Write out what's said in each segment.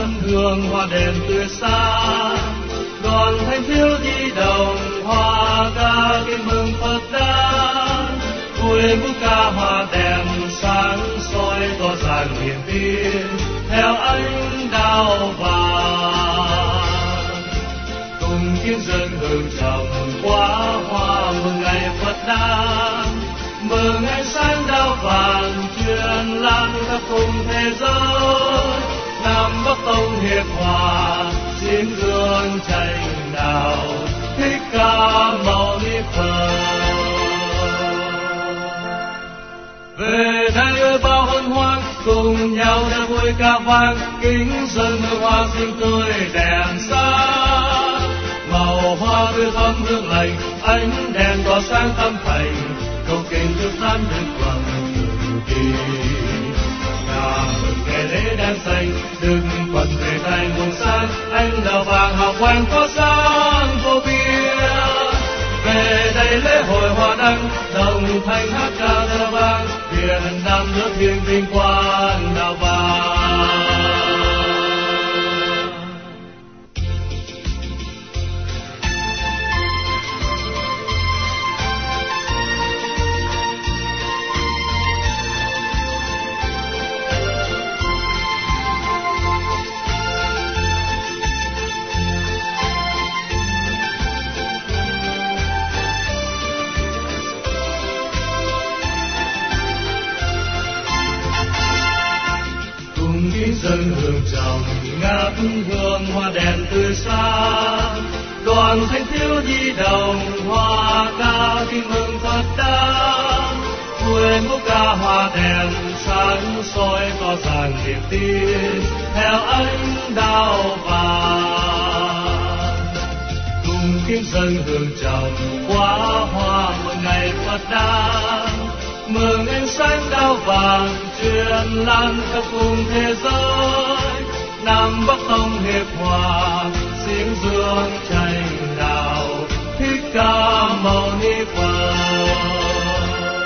ngắm hương hoa đèn tươi sáng, đoàn thanh thiếu nhi đồng hoa ca kinh mừng Phật đản, vui múa ca hoa đèn sáng soi tỏ ràng niềm tin theo ánh đao vàng. Cùng kính dân hương trầm quá hoa mừng ngày Phật đản, mừng ngày sáng đao vàng truyền lan khắp cùng thế giới. Nam Bắc Tông hiệp hòa tiếng dương tranh nào, Thích Ca Mâu Ni Phật. Về đây ơi bao hân hoan, cùng nhau đã vui ca vang, kính dân hương hoa xinh tươi đèn sáng. Màu hoa tươi thắm hương lành, ánh đèn tỏa sáng tâm thành, cầu kinh chúc tán đức bằng từ bi. Ngày lễ đen xanh, Đức Phật về tay nguồn sáng, ánh đào vàng hào quang có sáng vô biên. Về đây lễ hội hoa đăng, đồng thanh hát ca reo vang, Việt Nam nước thiêng vinh quang đào vàng. Dân hương trầm ngát hương hoa đèn tươi sáng, đoàn thanh thiếu nhi đồng hoa ca kinh mừng Phật đản, vui múa ca hoa đèn sáng soi tỏ ràng niềm tin theo ánh đao vàng. Cùng kính dân hương trầm quá hoa mừng ngày Phật đản, mừng ánh sáng đao vàng truyền lan khắp cùng thế giới. Nam Bắc Tông hiệp hòa tiếng dương tranh đạo, Thích Ca Mâu Ni Phật.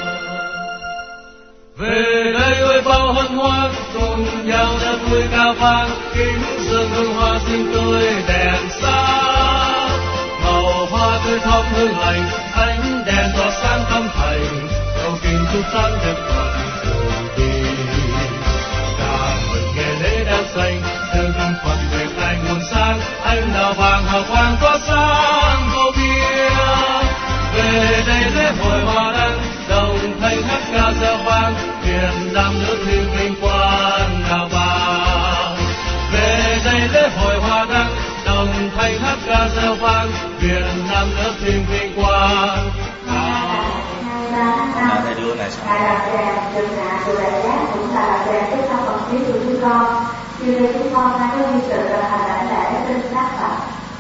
Về đây ơi bao hân hoan, cùng nhau đã vui ca vang, kính dân hương hoa xinh tươi đèn sáng. Màu hoa tươi thắm hương lành, ánh đèn tỏa sáng tâm thành, cầu kinh chúc tán đức bằng từ bi. Ca mừng ngày lễ đen xanh, Đức Phật về tay nguồn sáng, ánh đào vàng hào quang có sáng vô biên. Về đây lễ hội hoa đăng, đồng thanh hát ca reo vang, Việt Nam nước thiêng vinh quang đào vàng. Về đây lễ hội hoa đăng, đồng thanh hát ca reo vang, Việt Nam nước thiêng vinh quang. Thầy đưa này sao? Ngài là đèn trường hạ của đại giác, cũng là đèn cái thân Phật khí của chúng con. Khi đây chúng con đang có di sự là hành đại lễ trên sát Phật.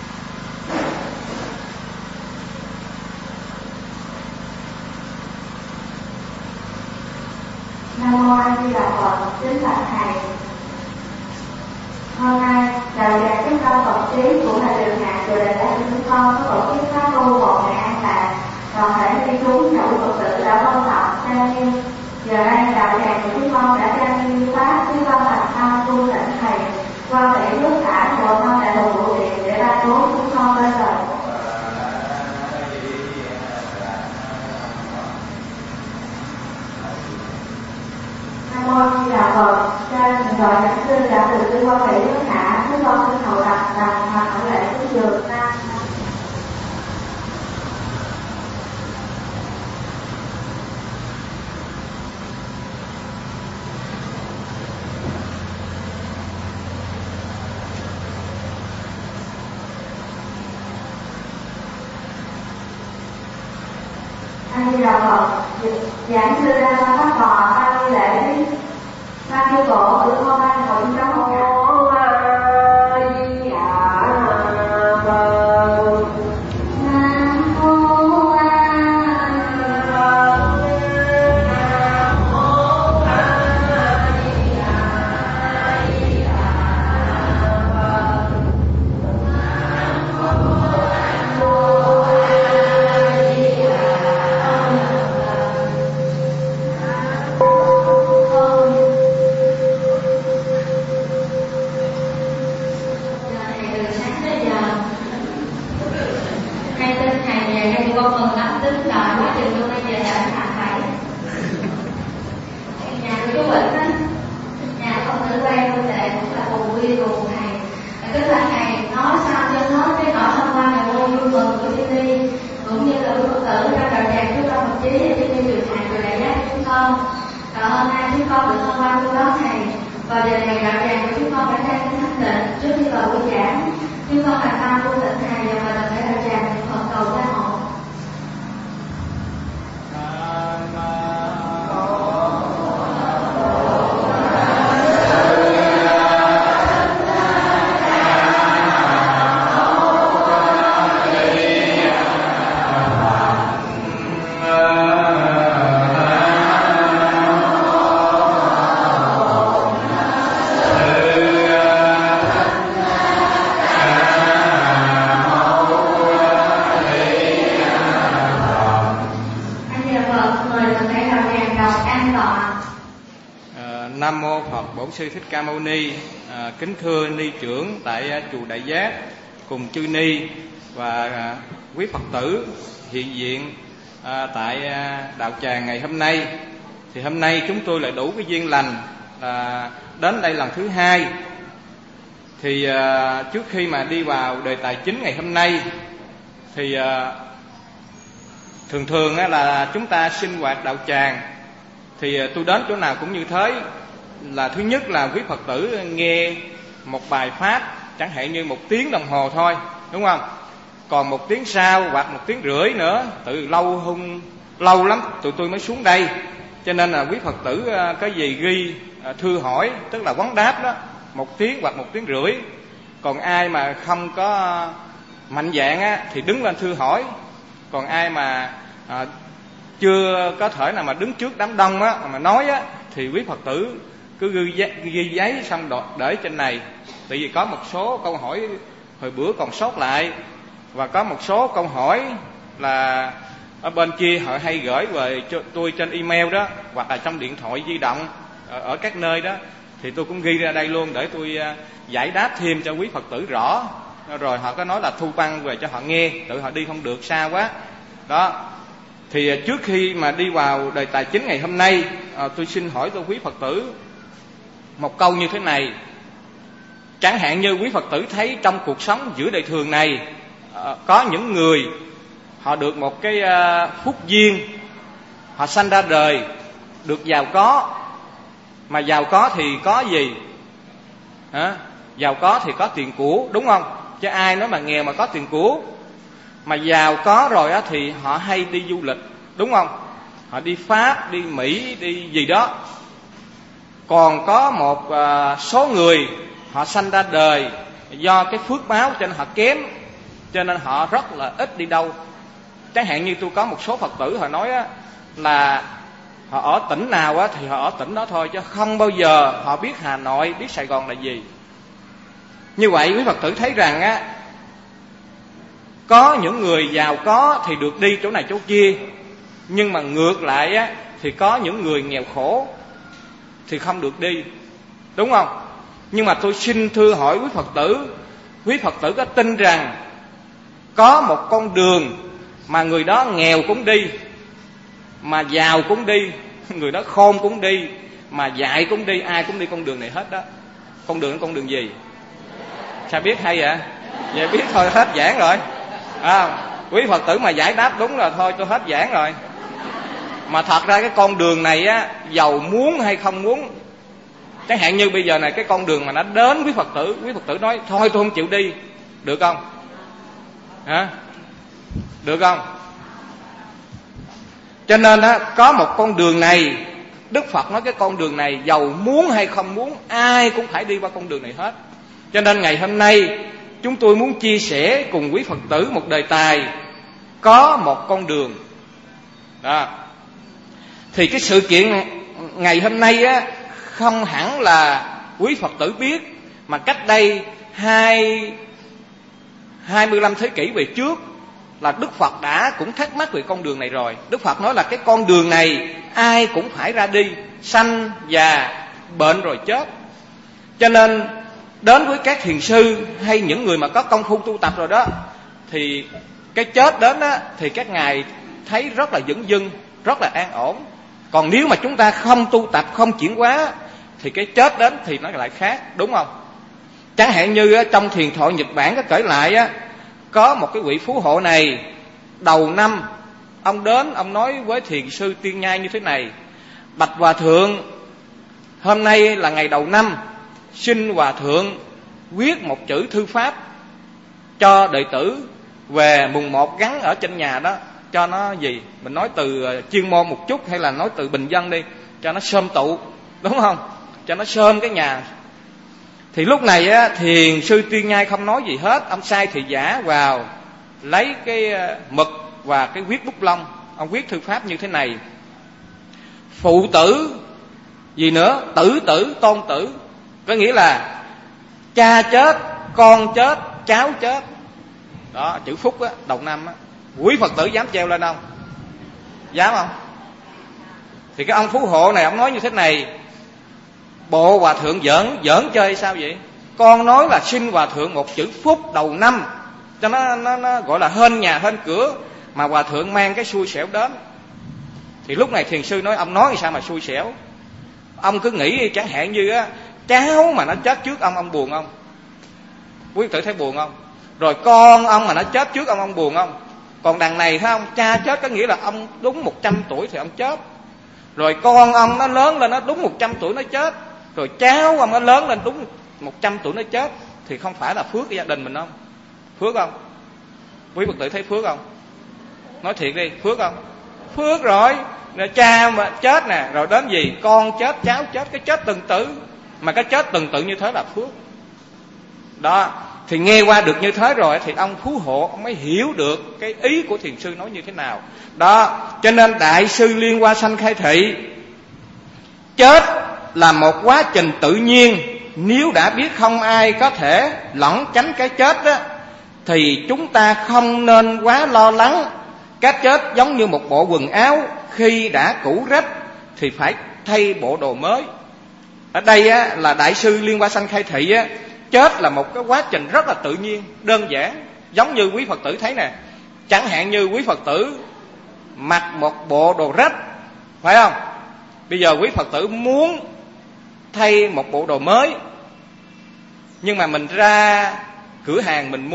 Nam mô A Di Đà Phật. Kính bạch thầy, hôm nay đạo tràng chúng con Phật trí của thầy trường hạ của đại giác của chúng con có tổ chức khóa tu một ngày an lạc. Toàn thể thi chúng đạo Phật tử đã vâng tập trang nghiêm. Giờ đây đạo tràng của chúng con đã trang nghiêm pháp với văn thành thao tu tịnh thầy qua thể nước thả độ thao đại hồ vụ điện để đa cố chúng con lên lời. Nam mô Di Đà Phật. Trên gọi giảng sư đã từ tư qua thể nước thả, chúng con xin hậu đặt đồng hoàn hậu lễ cúng dường ta. A Di Đà Phật. Giảng sư đang phát tòa ban nghi lễ ban chư bộ được hôm nay hội chúng trong con mừng lắm, tính đợi quá trình tôi bây giờ đã thành phải. Nhà của chú Vĩnh á, nhà con nữ quen tôi tệ cũng là cùng quy cùng thầy. Tức là thầy nói sao cho hết cái nỗi hân hoan ngày vui vui mừng của Thiên Ly, cũng như là Phật tử trong đạo tràng chúng con một chí Thiên Ly trường hạt rồi đại giác chúng con. Và hôm nay chúng con được hân hoan của đó thầy. Vào giờ này đạo tràng của chúng con đã ra cái thánh định trước khi vào buổi giảng. Chúng con thành tâm vô tịnh thầy và mời toàn thể đạo tràng phần cầu gia hộ. Nam mô Phật Bổn Sư Thích Ca Mâu Ni. Kính thưa ni trưởng tại chùa Đại Giác cùng chư ni và quý Phật tử hiện diện tại đạo tràng ngày hôm nay. Thì hôm nay chúng tôi lại đủ cái duyên lành đến đây lần thứ hai. Thì trước khi mà đi vào đề tài chính ngày hôm nay thì thường là chúng ta sinh hoạt đạo tràng thì tôi đến chỗ nào cũng như thế, là thứ nhất là quý Phật tử nghe một bài pháp chẳng hạn như 1 tiếng đồng hồ thôi, đúng không? Còn 1 tiếng sau hoặc 1 tiếng rưỡi nữa, từ lâu lắm tụi tôi mới xuống đây. Cho nên là quý Phật tử có gì ghi thư hỏi, tức là vấn đáp đó, 1 tiếng hoặc 1 tiếng rưỡi. Còn ai mà không có mạnh dạn á, thì đứng lên thư hỏi. Còn ai mà chưa có thể nào mà đứng trước đám đông á, mà nói á, thì quý Phật tử cứ ghi giấy xong để trên này. Tại vì có một số câu hỏi hồi bữa còn sót lại, và có một số câu hỏi là ở bên kia họ hay gửi về cho tôi trên email đó, hoặc là trong điện thoại di động ở các nơi đó, thì tôi cũng ghi ra đây luôn để tôi giải đáp thêm cho quý Phật tử rõ. Rồi họ có nói là thu băng về cho họ nghe, tự họ đi không được xa quá đó. Thì trước khi mà đi vào đề tài chính ngày hôm nay, tôi xin hỏi tôi quý Phật tử một câu như thế này. Chẳng hạn như quý Phật tử thấy trong cuộc sống giữa đời thường này, có những người họ được một cái phúc duyên, họ sanh ra đời được giàu có. Mà giàu có thì có gì? Giàu có thì có tiền của, đúng không? Chứ ai nói mà nghèo mà có tiền của. Mà giàu có rồi á thì họ hay đi du lịch, đúng không? Họ đi Pháp, đi Mỹ, đi gì đó. Còn có một số người họ sanh ra đời do cái phước báo cho nên họ kém, cho nên họ rất là ít đi đâu. Chẳng hạn như tôi có một số Phật tử họ nói á, là họ ở tỉnh nào á thì họ ở tỉnh đó thôi, chứ không bao giờ họ biết Hà Nội, biết Sài Gòn là gì. Như vậy quý Phật tử thấy rằng á, có những người giàu có thì được đi chỗ này chỗ kia, nhưng mà ngược lại á, thì có những người nghèo khổ thì không được đi, đúng không? Nhưng mà tôi xin thưa hỏi quý Phật tử có tin rằng có một con đường mà người đó nghèo cũng đi, mà giàu cũng đi, người đó khôn cũng đi, mà dạy cũng đi, ai cũng đi con đường này hết đó. Con đường gì? Sao biết hay vậy? Vậy biết thôi, hết giảng rồi. Quý Phật tử mà giải đáp đúng là thôi tôi hết giảng rồi. Mà thật ra cái con đường này á, giàu muốn hay không muốn, chẳng hạn như bây giờ này cái con đường mà nó đến quý Phật tử nói thôi tôi không chịu đi, được không? Được không? Cho nên á, có một con đường này, Đức Phật nói cái con đường này giàu muốn hay không muốn, ai cũng phải đi qua con đường này hết. Cho nên ngày hôm nay chúng tôi muốn chia sẻ cùng quý Phật tử một đề tài có một con đường đó. Thì cái sự kiện ngày hôm nay á, không hẳn là quý Phật tử biết, mà cách đây 25 thế kỷ về trước là Đức Phật đã cũng thắc mắc về con đường này rồi. Đức Phật nói là cái con đường này ai cũng phải ra đi, sanh già bệnh rồi chết. Cho nên đến với các thiền sư hay những người mà có công phu tu tập rồi đó, thì cái chết đến á, thì các ngài thấy rất là dửng dưng, rất là an ổn. Còn nếu mà chúng ta không tu tập, không chuyển hóa, thì cái chết đến thì nó lại khác, đúng không? Chẳng hạn như á, trong thiền thoại Nhật Bản có kể lại á, có một cái vị phú hộ này đầu năm ông đến, ông nói với thiền sư Tiên Nhai như thế này: bạch hòa thượng, hôm nay là ngày đầu năm, xin hòa thượng viết một chữ thư pháp cho đệ tử về mùng 1 gắn ở trên nhà đó, cho nó gì, mình nói từ chuyên môn một chút hay là nói từ bình dân đi, cho nó sơm tụ, đúng không? Cho nó sơm cái nhà. Thì lúc này á, thiền sư Tiên Nhai không nói gì hết, ông sai thị giả vào lấy cái mực và cái viết bút lông, ông viết thư pháp như thế này: phụ tử gì nữa, tử tử tôn tử, có nghĩa là cha chết, con chết, cháu chết. Đó, chữ phúc á, đầu năm á. Quý Phật tử dám treo lên không? Dám không? Thì cái ông phú hộ này ông nói như thế này: bộ hòa thượng giỡn chơi sao vậy? Con nói là xin hòa thượng một chữ phúc đầu năm cho nó gọi là hên nhà hên cửa, mà hòa thượng mang cái xui xẻo đến. Thì lúc này thiền sư nói: ông nói sao mà xui xẻo? Ông cứ nghĩ chẳng hạn như á, cháu mà nó chết trước ông buồn không? Quý tử thấy buồn không? Rồi con ông mà nó chết trước ông buồn không? Còn đằng này thấy không, cha chết có nghĩa là ông đúng 100 tuổi thì ông chết. Rồi con ông nó lớn lên nó đúng 100 tuổi nó chết. Rồi cháu ông nó lớn lên đúng 100 tuổi nó chết. Thì không phải là phước của gia đình mình không? Phước không? Quý Phật tử thấy phước không? Nói thiệt đi, phước không? Phước rồi. Rồi cha mà chết nè, rồi đến gì, con chết, cháu chết, cái chết từng tử. Mà cái chết từng tử như thế là phước. Đó, thì nghe qua được như thế rồi thì ông phú hộ ông mới hiểu được cái ý của thiền sư nói như thế nào. Đó, cho nên Đại sư Liên Hoa Sanh khai thị chết là một quá trình tự nhiên. Nếu đã biết không ai có thể lẩn tránh cái chết đó, thì chúng ta không nên quá lo lắng. Cái chết giống như một bộ quần áo, khi đã cũ rách thì phải thay bộ đồ mới. Ở đây á, là Đại sư Liên Hoa Sanh khai thị á, chết là một cái quá trình rất là tự nhiên, đơn giản. Giống như quý Phật tử thấy nè, chẳng hạn như quý Phật tử mặc một bộ đồ rách, phải không? Bây giờ quý Phật tử muốn thay một bộ đồ mới, nhưng mà mình ra cửa hàng mình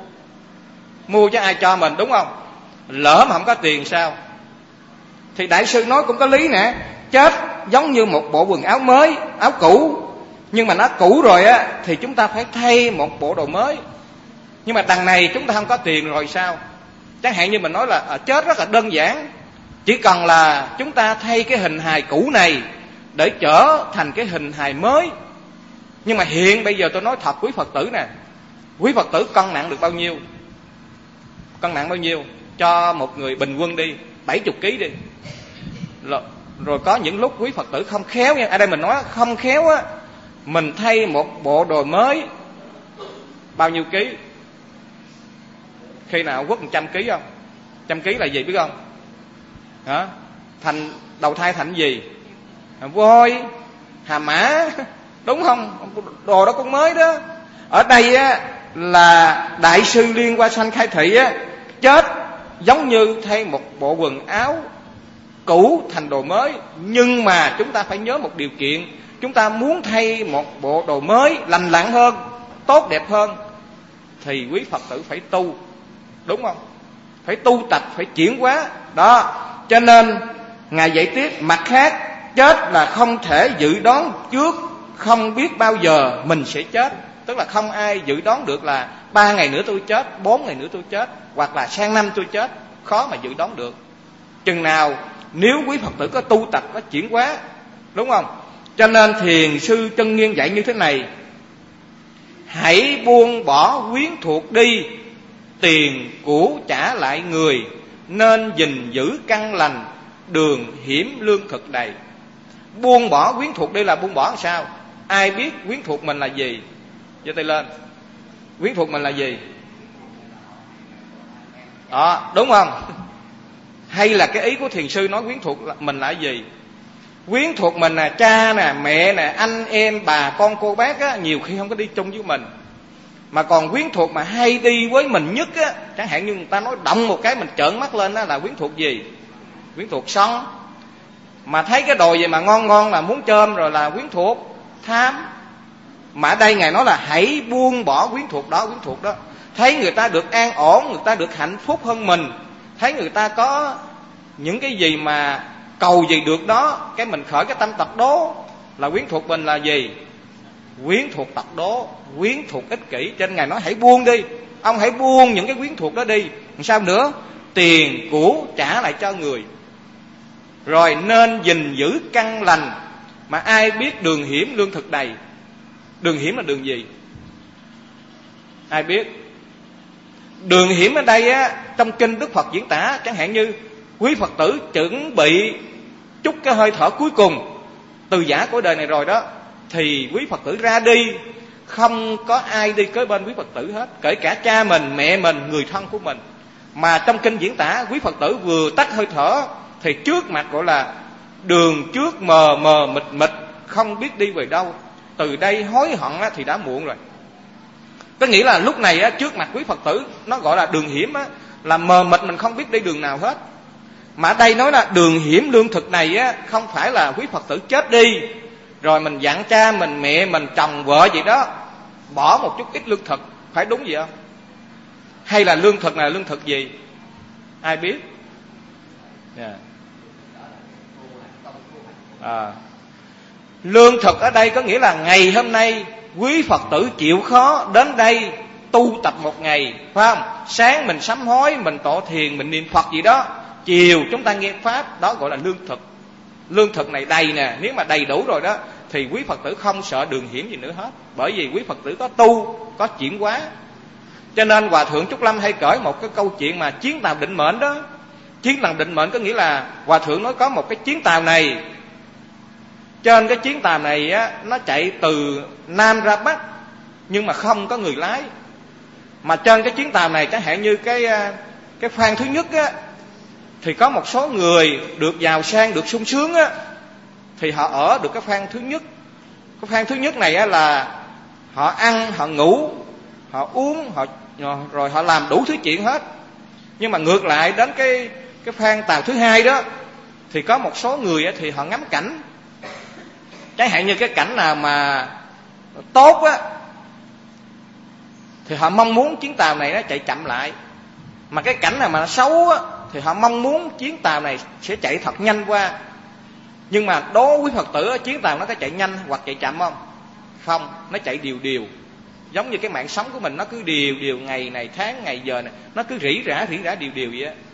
mua chứ ai cho mình, đúng không? Lỡ mà không có tiền sao? Thì Đại sư nói cũng có lý nè. Chết giống như một bộ quần áo mới, áo cũ, nhưng mà nó cũ rồi á, thì chúng ta phải thay một bộ đồ mới. Nhưng mà đằng này chúng ta không có tiền rồi sao? Chẳng hạn như mình nói là chết rất là đơn giản, chỉ cần là chúng ta thay cái hình hài cũ này để trở thành cái hình hài mới. Nhưng mà hiện bây giờ tôi nói thật quý Phật tử nè, quý Phật tử cân nặng được bao nhiêu? Cân nặng bao nhiêu? Cho một người bình quân đi 70 kg đi. Rồi có những lúc quý Phật tử không khéo nha, ở đây mình nói không khéo á, mình thay một bộ đồ mới bao nhiêu ký? Khi nào quất 100 kg không? 100 kg là gì biết không? Hả? Thành đầu thai thành gì? Voi, hà mã, đúng không? Đồ đó cũng mới đó. Ở đây á là Đại sư Liên Hoa Sanh khai thị á, chết giống như thay một bộ quần áo cũ thành đồ mới. Nhưng mà chúng ta phải nhớ một điều kiện, chúng ta muốn thay một bộ đồ mới lành lặn hơn, tốt đẹp hơn, thì quý Phật tử phải tu, đúng không? Phải tu tập, phải chuyển hóa. Đó, cho nên Ngài dạy tiếp, mặt khác chết là không thể dự đoán trước, không biết bao giờ mình sẽ chết. Tức là không ai dự đoán được là 3 ngày nữa tôi chết, 4 ngày nữa tôi chết, hoặc là sang năm tôi chết. Khó mà dự đoán được. Chừng nào nếu quý Phật tử có tu tập, có chuyển hóa, đúng không? Cho nên thiền sư Chân Nghiêm dạy như thế này: hãy buông bỏ quyến thuộc đi, tiền của trả lại người, nên gìn giữ căn lành, đường hiểm lương thực đầy. Buông bỏ quyến thuộc đi là buông bỏ làm sao? Ai biết quyến thuộc mình là gì? Giơ tay lên. Quyến thuộc mình là gì? Đó, đúng không? Hay là cái ý của thiền sư nói quyến thuộc mình là gì? Quyến thuộc mình là cha nè, mẹ nè, anh em, bà con, cô bác á, nhiều khi không có đi chung với mình. Mà còn quyến thuộc mà hay đi với mình nhất á, chẳng hạn như người ta nói động một cái mình trợn mắt lên đó là quyến thuộc gì? Quyến thuộc son. Mà thấy cái đồ gì mà ngon ngon là muốn chôm rồi là quyến thuộc tham. Mà ở đây Ngài nói là hãy buông bỏ quyến thuộc đó, quyến thuộc đó. Thấy người ta được an ổn, người ta được hạnh phúc hơn mình, thấy người ta có những cái gì mà cầu gì được đó, cái mình khởi cái tâm tật đố là quyến thuộc mình là gì? Quyến thuộc tật đố, quyến thuộc ích kỷ. Cho nên Ngài nói hãy buông đi, ông hãy buông những cái quyến thuộc đó đi. Sao nữa? Tiền của trả lại cho người, rồi nên gìn giữ căn lành. Mà ai biết đường hiểm lương thực đầy? Đường hiểm là đường gì? Ai biết? Đường hiểm ở đây á, trong kinh Đức Phật diễn tả, chẳng hạn như quý Phật tử chuẩn bị chút cái hơi thở cuối cùng từ giả của đời này rồi đó, thì quý Phật tử ra đi, không có ai đi kế bên quý Phật tử hết, kể cả cha mình, mẹ mình, người thân của mình. Mà trong kinh diễn tả, quý Phật tử vừa tắt hơi thở thì trước mặt gọi là đường trước mờ mờ mịt mịt, không biết đi về đâu. Từ đây hối hận thì đã muộn rồi. Có nghĩa là lúc này trước mặt quý Phật tử, nó gọi là đường hiểm là mờ mịt, mình không biết đi đường nào hết. Mà ở đây nói là đường hiểm lương thực này không phải là quý Phật tử chết đi rồi mình dặn cha mình, mẹ mình, chồng vợ gì đó bỏ một chút ít lương thực, phải đúng vậy không? Hay là lương thực này là lương thực gì? Ai biết? Lương thực ở đây có nghĩa là ngày hôm nay quý Phật tử chịu khó đến đây tu tập một ngày, phải không? Sáng mình sám hối, mình tọa thiền, mình niệm Phật gì đó, chiều chúng ta nghe pháp, đó gọi là lương thực. Lương thực này đầy nè, nếu mà đầy đủ rồi đó thì quý Phật tử không sợ đường hiểm gì nữa hết, bởi vì quý Phật tử có tu, có chuyển hóa. Cho nên Hòa Thượng Trúc Lâm hay kể một cái câu chuyện mà chuyến tàu định mệnh đó. Chuyến tàu định mệnh có nghĩa là Hòa Thượng nói có một cái chuyến tàu này, trên cái chuyến tàu này nó chạy từ Nam ra Bắc, nhưng mà không có người lái. Mà trên cái chuyến tàu này, chẳng hạn như cái khoang thứ nhất thì có một số người được giàu sang, được sung sướng thì họ ở được cái khoang thứ nhất. Cái khoang thứ nhất này là họ ăn, họ ngủ, họ uống, rồi họ làm đủ thứ chuyện hết. Nhưng mà ngược lại đến cái khoang tàu thứ hai đó thì có một số người thì họ ngắm cảnh. Chẳng hạn như cái cảnh nào mà tốt thì họ mong muốn chuyến tàu này nó chạy chậm lại. Mà cái cảnh nào mà nó xấu thì họ mong muốn chuyến tàu này sẽ chạy thật nhanh qua. Nhưng mà đố quý Phật tử chuyến tàu nó có chạy nhanh hoặc chạy chậm không? Không, nó chạy đều đều. Giống như cái mạng sống của mình, nó cứ đều đều, ngày này, tháng, ngày giờ này, nó cứ rỉ rả đều đều vậy á.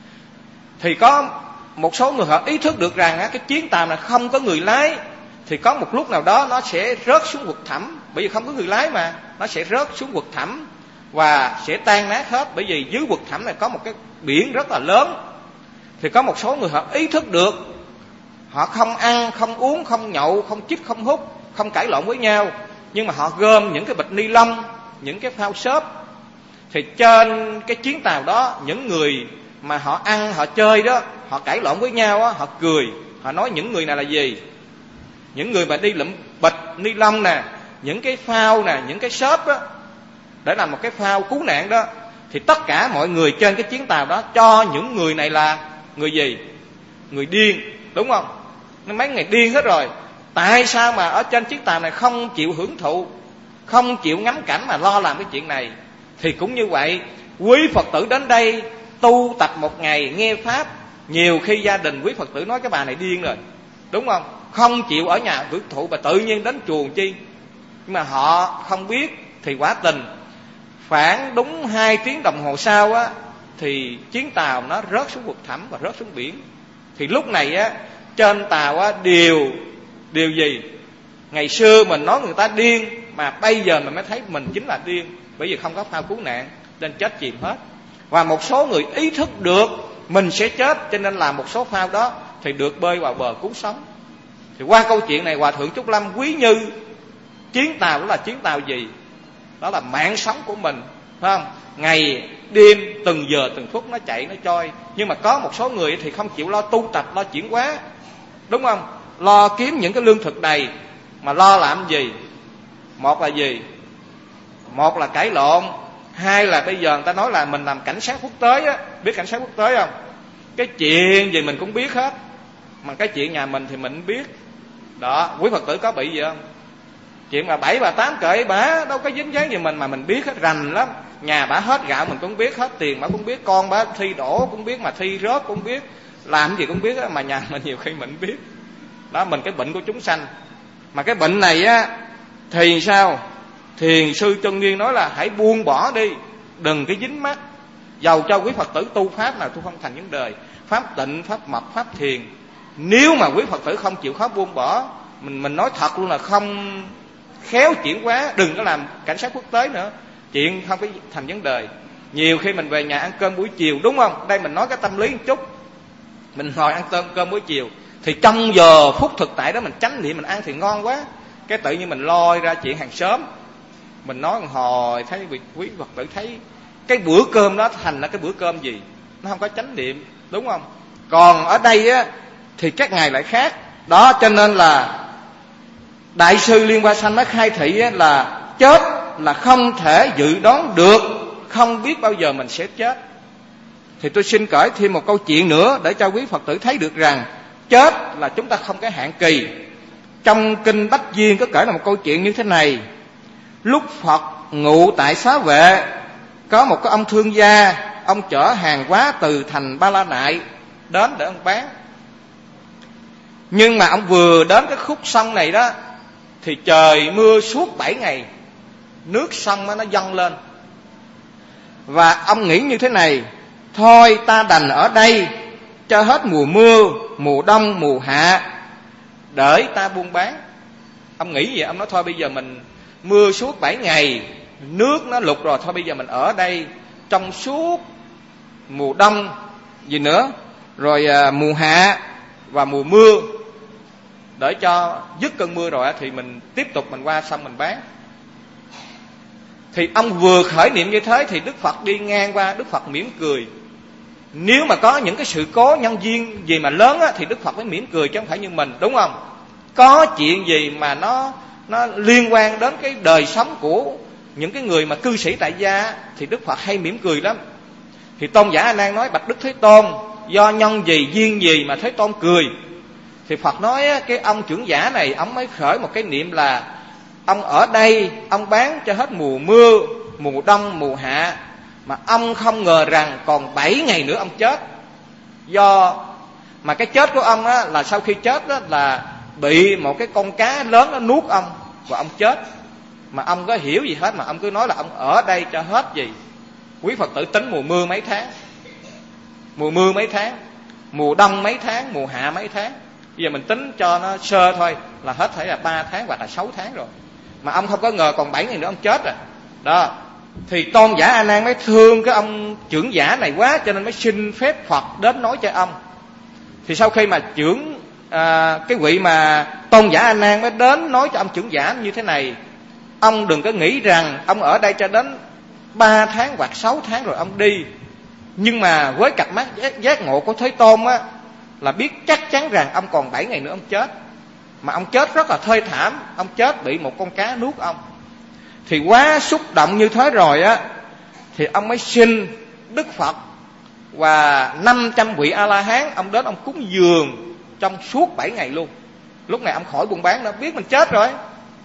Thì có một số người họ ý thức được rằng cái chuyến tàu này không có người lái, thì có một lúc nào đó nó sẽ rớt xuống vực thẳm. Bởi vì không có người lái mà, nó sẽ rớt xuống vực thẳm và sẽ tan nát hết. Bởi vì dưới vực thẳm này có một cái biển rất là lớn. Thì có một số người họ ý thức được, họ không ăn, không uống, không nhậu, không chích, không hút, không cãi lộn với nhau, nhưng mà họ gom những cái bịch ni lông, những cái phao xốp. Thì trên cái chuyến tàu đó, những người mà họ ăn, họ chơi đó, họ cãi lộn với nhau họ cười. Họ nói những người này là gì? Những người mà đi lụm bịch ni lông nè, những cái phao nè, những cái xốp đó, để làm một cái phao cứu nạn đó, thì tất cả mọi người trên cái chuyến tàu đó cho những người này là người gì? Người điên, đúng không? Mấy người điên hết rồi. Tại sao mà ở trên chiếc tàu này không chịu hưởng thụ, không chịu ngắm cảnh mà lo làm cái chuyện này? Thì cũng như vậy, quý Phật tử đến đây tu tập một ngày nghe pháp, nhiều khi gia đình quý Phật tử nói cái bà này điên rồi, đúng không? Không chịu ở nhà hưởng thụ mà tự nhiên đến chùa chi. Nhưng mà họ không biết thì quả tình khoảng đúng 2 tiếng đồng hồ sau thì chuyến tàu nó rớt xuống vực thẳm và rớt xuống biển. Thì lúc này trên tàu điều gì? Ngày xưa mình nói người ta điên, mà bây giờ mình mới thấy mình chính là điên, bởi vì không có phao cứu nạn nên chết chìm hết. Và một số người ý thức được mình sẽ chết, cho nên làm một số phao đó thì được bơi vào bờ cứu sống. Thì qua câu chuyện này, Hòa Thượng Trúc Lâm quý như chuyến tàu đó là chuyến tàu gì? Đó là mạng sống của mình, phải không? Ngày đêm, từng giờ từng phút nó chạy, nó trôi. Nhưng mà có một số người thì không chịu lo tu tập, lo chuyển hóa, đúng không? Lo kiếm những cái lương thực này, mà lo làm gì? Một là gì? Một là cãi lộn, hai là bây giờ người ta nói là mình làm cảnh sát quốc tế á. Biết cảnh sát quốc tế không? Cái chuyện gì mình cũng biết hết, mà cái chuyện nhà mình thì mình không biết. Đó, quý Phật tử có bị gì không? Chuyện mà 7 bà 8 kệ bả đâu có dính dáng gì mình, mà mình biết hết, rành lắm. Nhà bả hết gạo mình cũng biết, hết tiền bả cũng biết, con bả thi đổ cũng biết, mà thi rớt cũng biết, làm gì cũng biết á, mà nhà mình nhiều khi mình biết. Đó, mình cái bệnh của chúng sanh. Mà cái bệnh này á thì sao? Thiền sư Chân Nguyên nói là hãy buông bỏ đi, đừng cái dính mắc. Dầu cho quý Phật tử tu pháp nào tu không thành vấn đề, pháp tịnh, pháp mật, pháp thiền. Nếu mà quý Phật tử không chịu khó buông bỏ, mình nói thật luôn là không khéo chuyển quá, đừng có làm cảnh sát quốc tế nữa, chuyện không có thành vấn đề. Nhiều khi mình về nhà ăn cơm buổi chiều, đúng không? Đây mình nói cái tâm lý một chút. Mình ngồi ăn cơm buổi chiều, thì trong giờ phút thực tại đó mình chánh niệm, mình ăn thì ngon quá, cái tự nhiên mình lôi ra chuyện hàng xóm, mình nói một hồi, thấy quý Phật tử thấy cái bữa cơm đó thành là cái bữa cơm gì, nó không có chánh niệm, đúng không? Còn ở đây á thì các ngài lại khác. Đó, cho nên là Đại sư Liên Hoa Sanh mới khai thị á, là chết là không thể dự đoán được, không biết bao giờ mình sẽ chết. Thì tôi xin kể thêm một câu chuyện nữa để cho quý Phật tử thấy được rằng chết là chúng ta không có hạn kỳ. Trong kinh Bách Duyên có kể là một câu chuyện như thế này. Lúc Phật ngụ tại Xá Vệ, có một cái ông thương gia, ông chở hàng hóa từ thành Ba La Nại đến để ông bán. Nhưng mà ông vừa đến cái khúc sông này đó thì trời mưa suốt 7 ngày, nước sông nó dâng lên. Và ông nghĩ như thế này: thôi ta đành ở đây cho hết mùa mưa, mùa đông, mùa hạ, để ta buôn bán. Ông nghĩ vậy, ông nói thôi bây giờ mình mưa suốt 7 ngày, nước nó lụt rồi, thôi bây giờ mình ở đây trong suốt mùa đông gì nữa, rồi mùa hạ và mùa mưa, để cho dứt cơn mưa rồi thì mình tiếp tục mình qua sông mình bán. Thì ông vừa khởi niệm như thế thì Đức Phật đi ngang qua, Đức Phật mỉm cười. Nếu mà có những cái sự cố nhân duyên gì mà lớn á, thì Đức Phật mới mỉm cười chứ không phải như mình, đúng không? Có chuyện gì mà nó liên quan đến cái đời sống của những cái người mà cư sĩ tại gia thì Đức Phật hay mỉm cười lắm. Thì Tôn giả A Nan nói: bạch Đức Thế Tôn, do nhân gì duyên gì mà Thế Tôn cười? Thì Phật nói cái ông trưởng giả này, ông mới khởi một cái niệm là ông ở đây, ông bán cho hết mùa mưa, mùa đông, mùa hạ, mà ông không ngờ rằng còn 7 ngày nữa ông chết. Do mà cái chết của ông á, là sau khi chết đó là bị một cái con cá lớn nó nuốt ông và ông chết. Mà ông có hiểu gì hết, mà ông cứ nói là ông ở đây cho hết gì. Quý Phật tử tính mùa mưa mấy tháng, mùa mưa mấy tháng, mùa đông mấy tháng, mùa hạ mấy tháng. Bây giờ mình tính cho nó sơ thôi là hết thể là 3 tháng hoặc là 6 tháng rồi. Mà ông không có ngờ còn 7 ngày nữa ông chết rồi. Đó. Thì Tôn giả A Nan mới thương cái ông trưởng giả này quá, cho nên mới xin phép Phật đến nói cho ông. Thì sau khi mà cái vị mà Tôn giả A Nan mới đến nói cho ông trưởng giả như thế này: ông đừng có nghĩ rằng ông ở đây cho đến 3 tháng hoặc 6 tháng rồi ông đi. Nhưng mà với cặp mắt giác ngộ của Thế Tôn á, là biết chắc chắn rằng ông còn 7 ngày nữa ông chết. Mà ông chết rất là thê thảm, ông chết bị một con cá nuốt ông. Thì quá xúc động như thế rồi á, thì ông mới xin Đức Phật và 500 vị A-la-hán, ông đến ông cúng dường trong suốt 7 ngày luôn. Lúc này ông khỏi buôn bán nữa, biết mình chết rồi.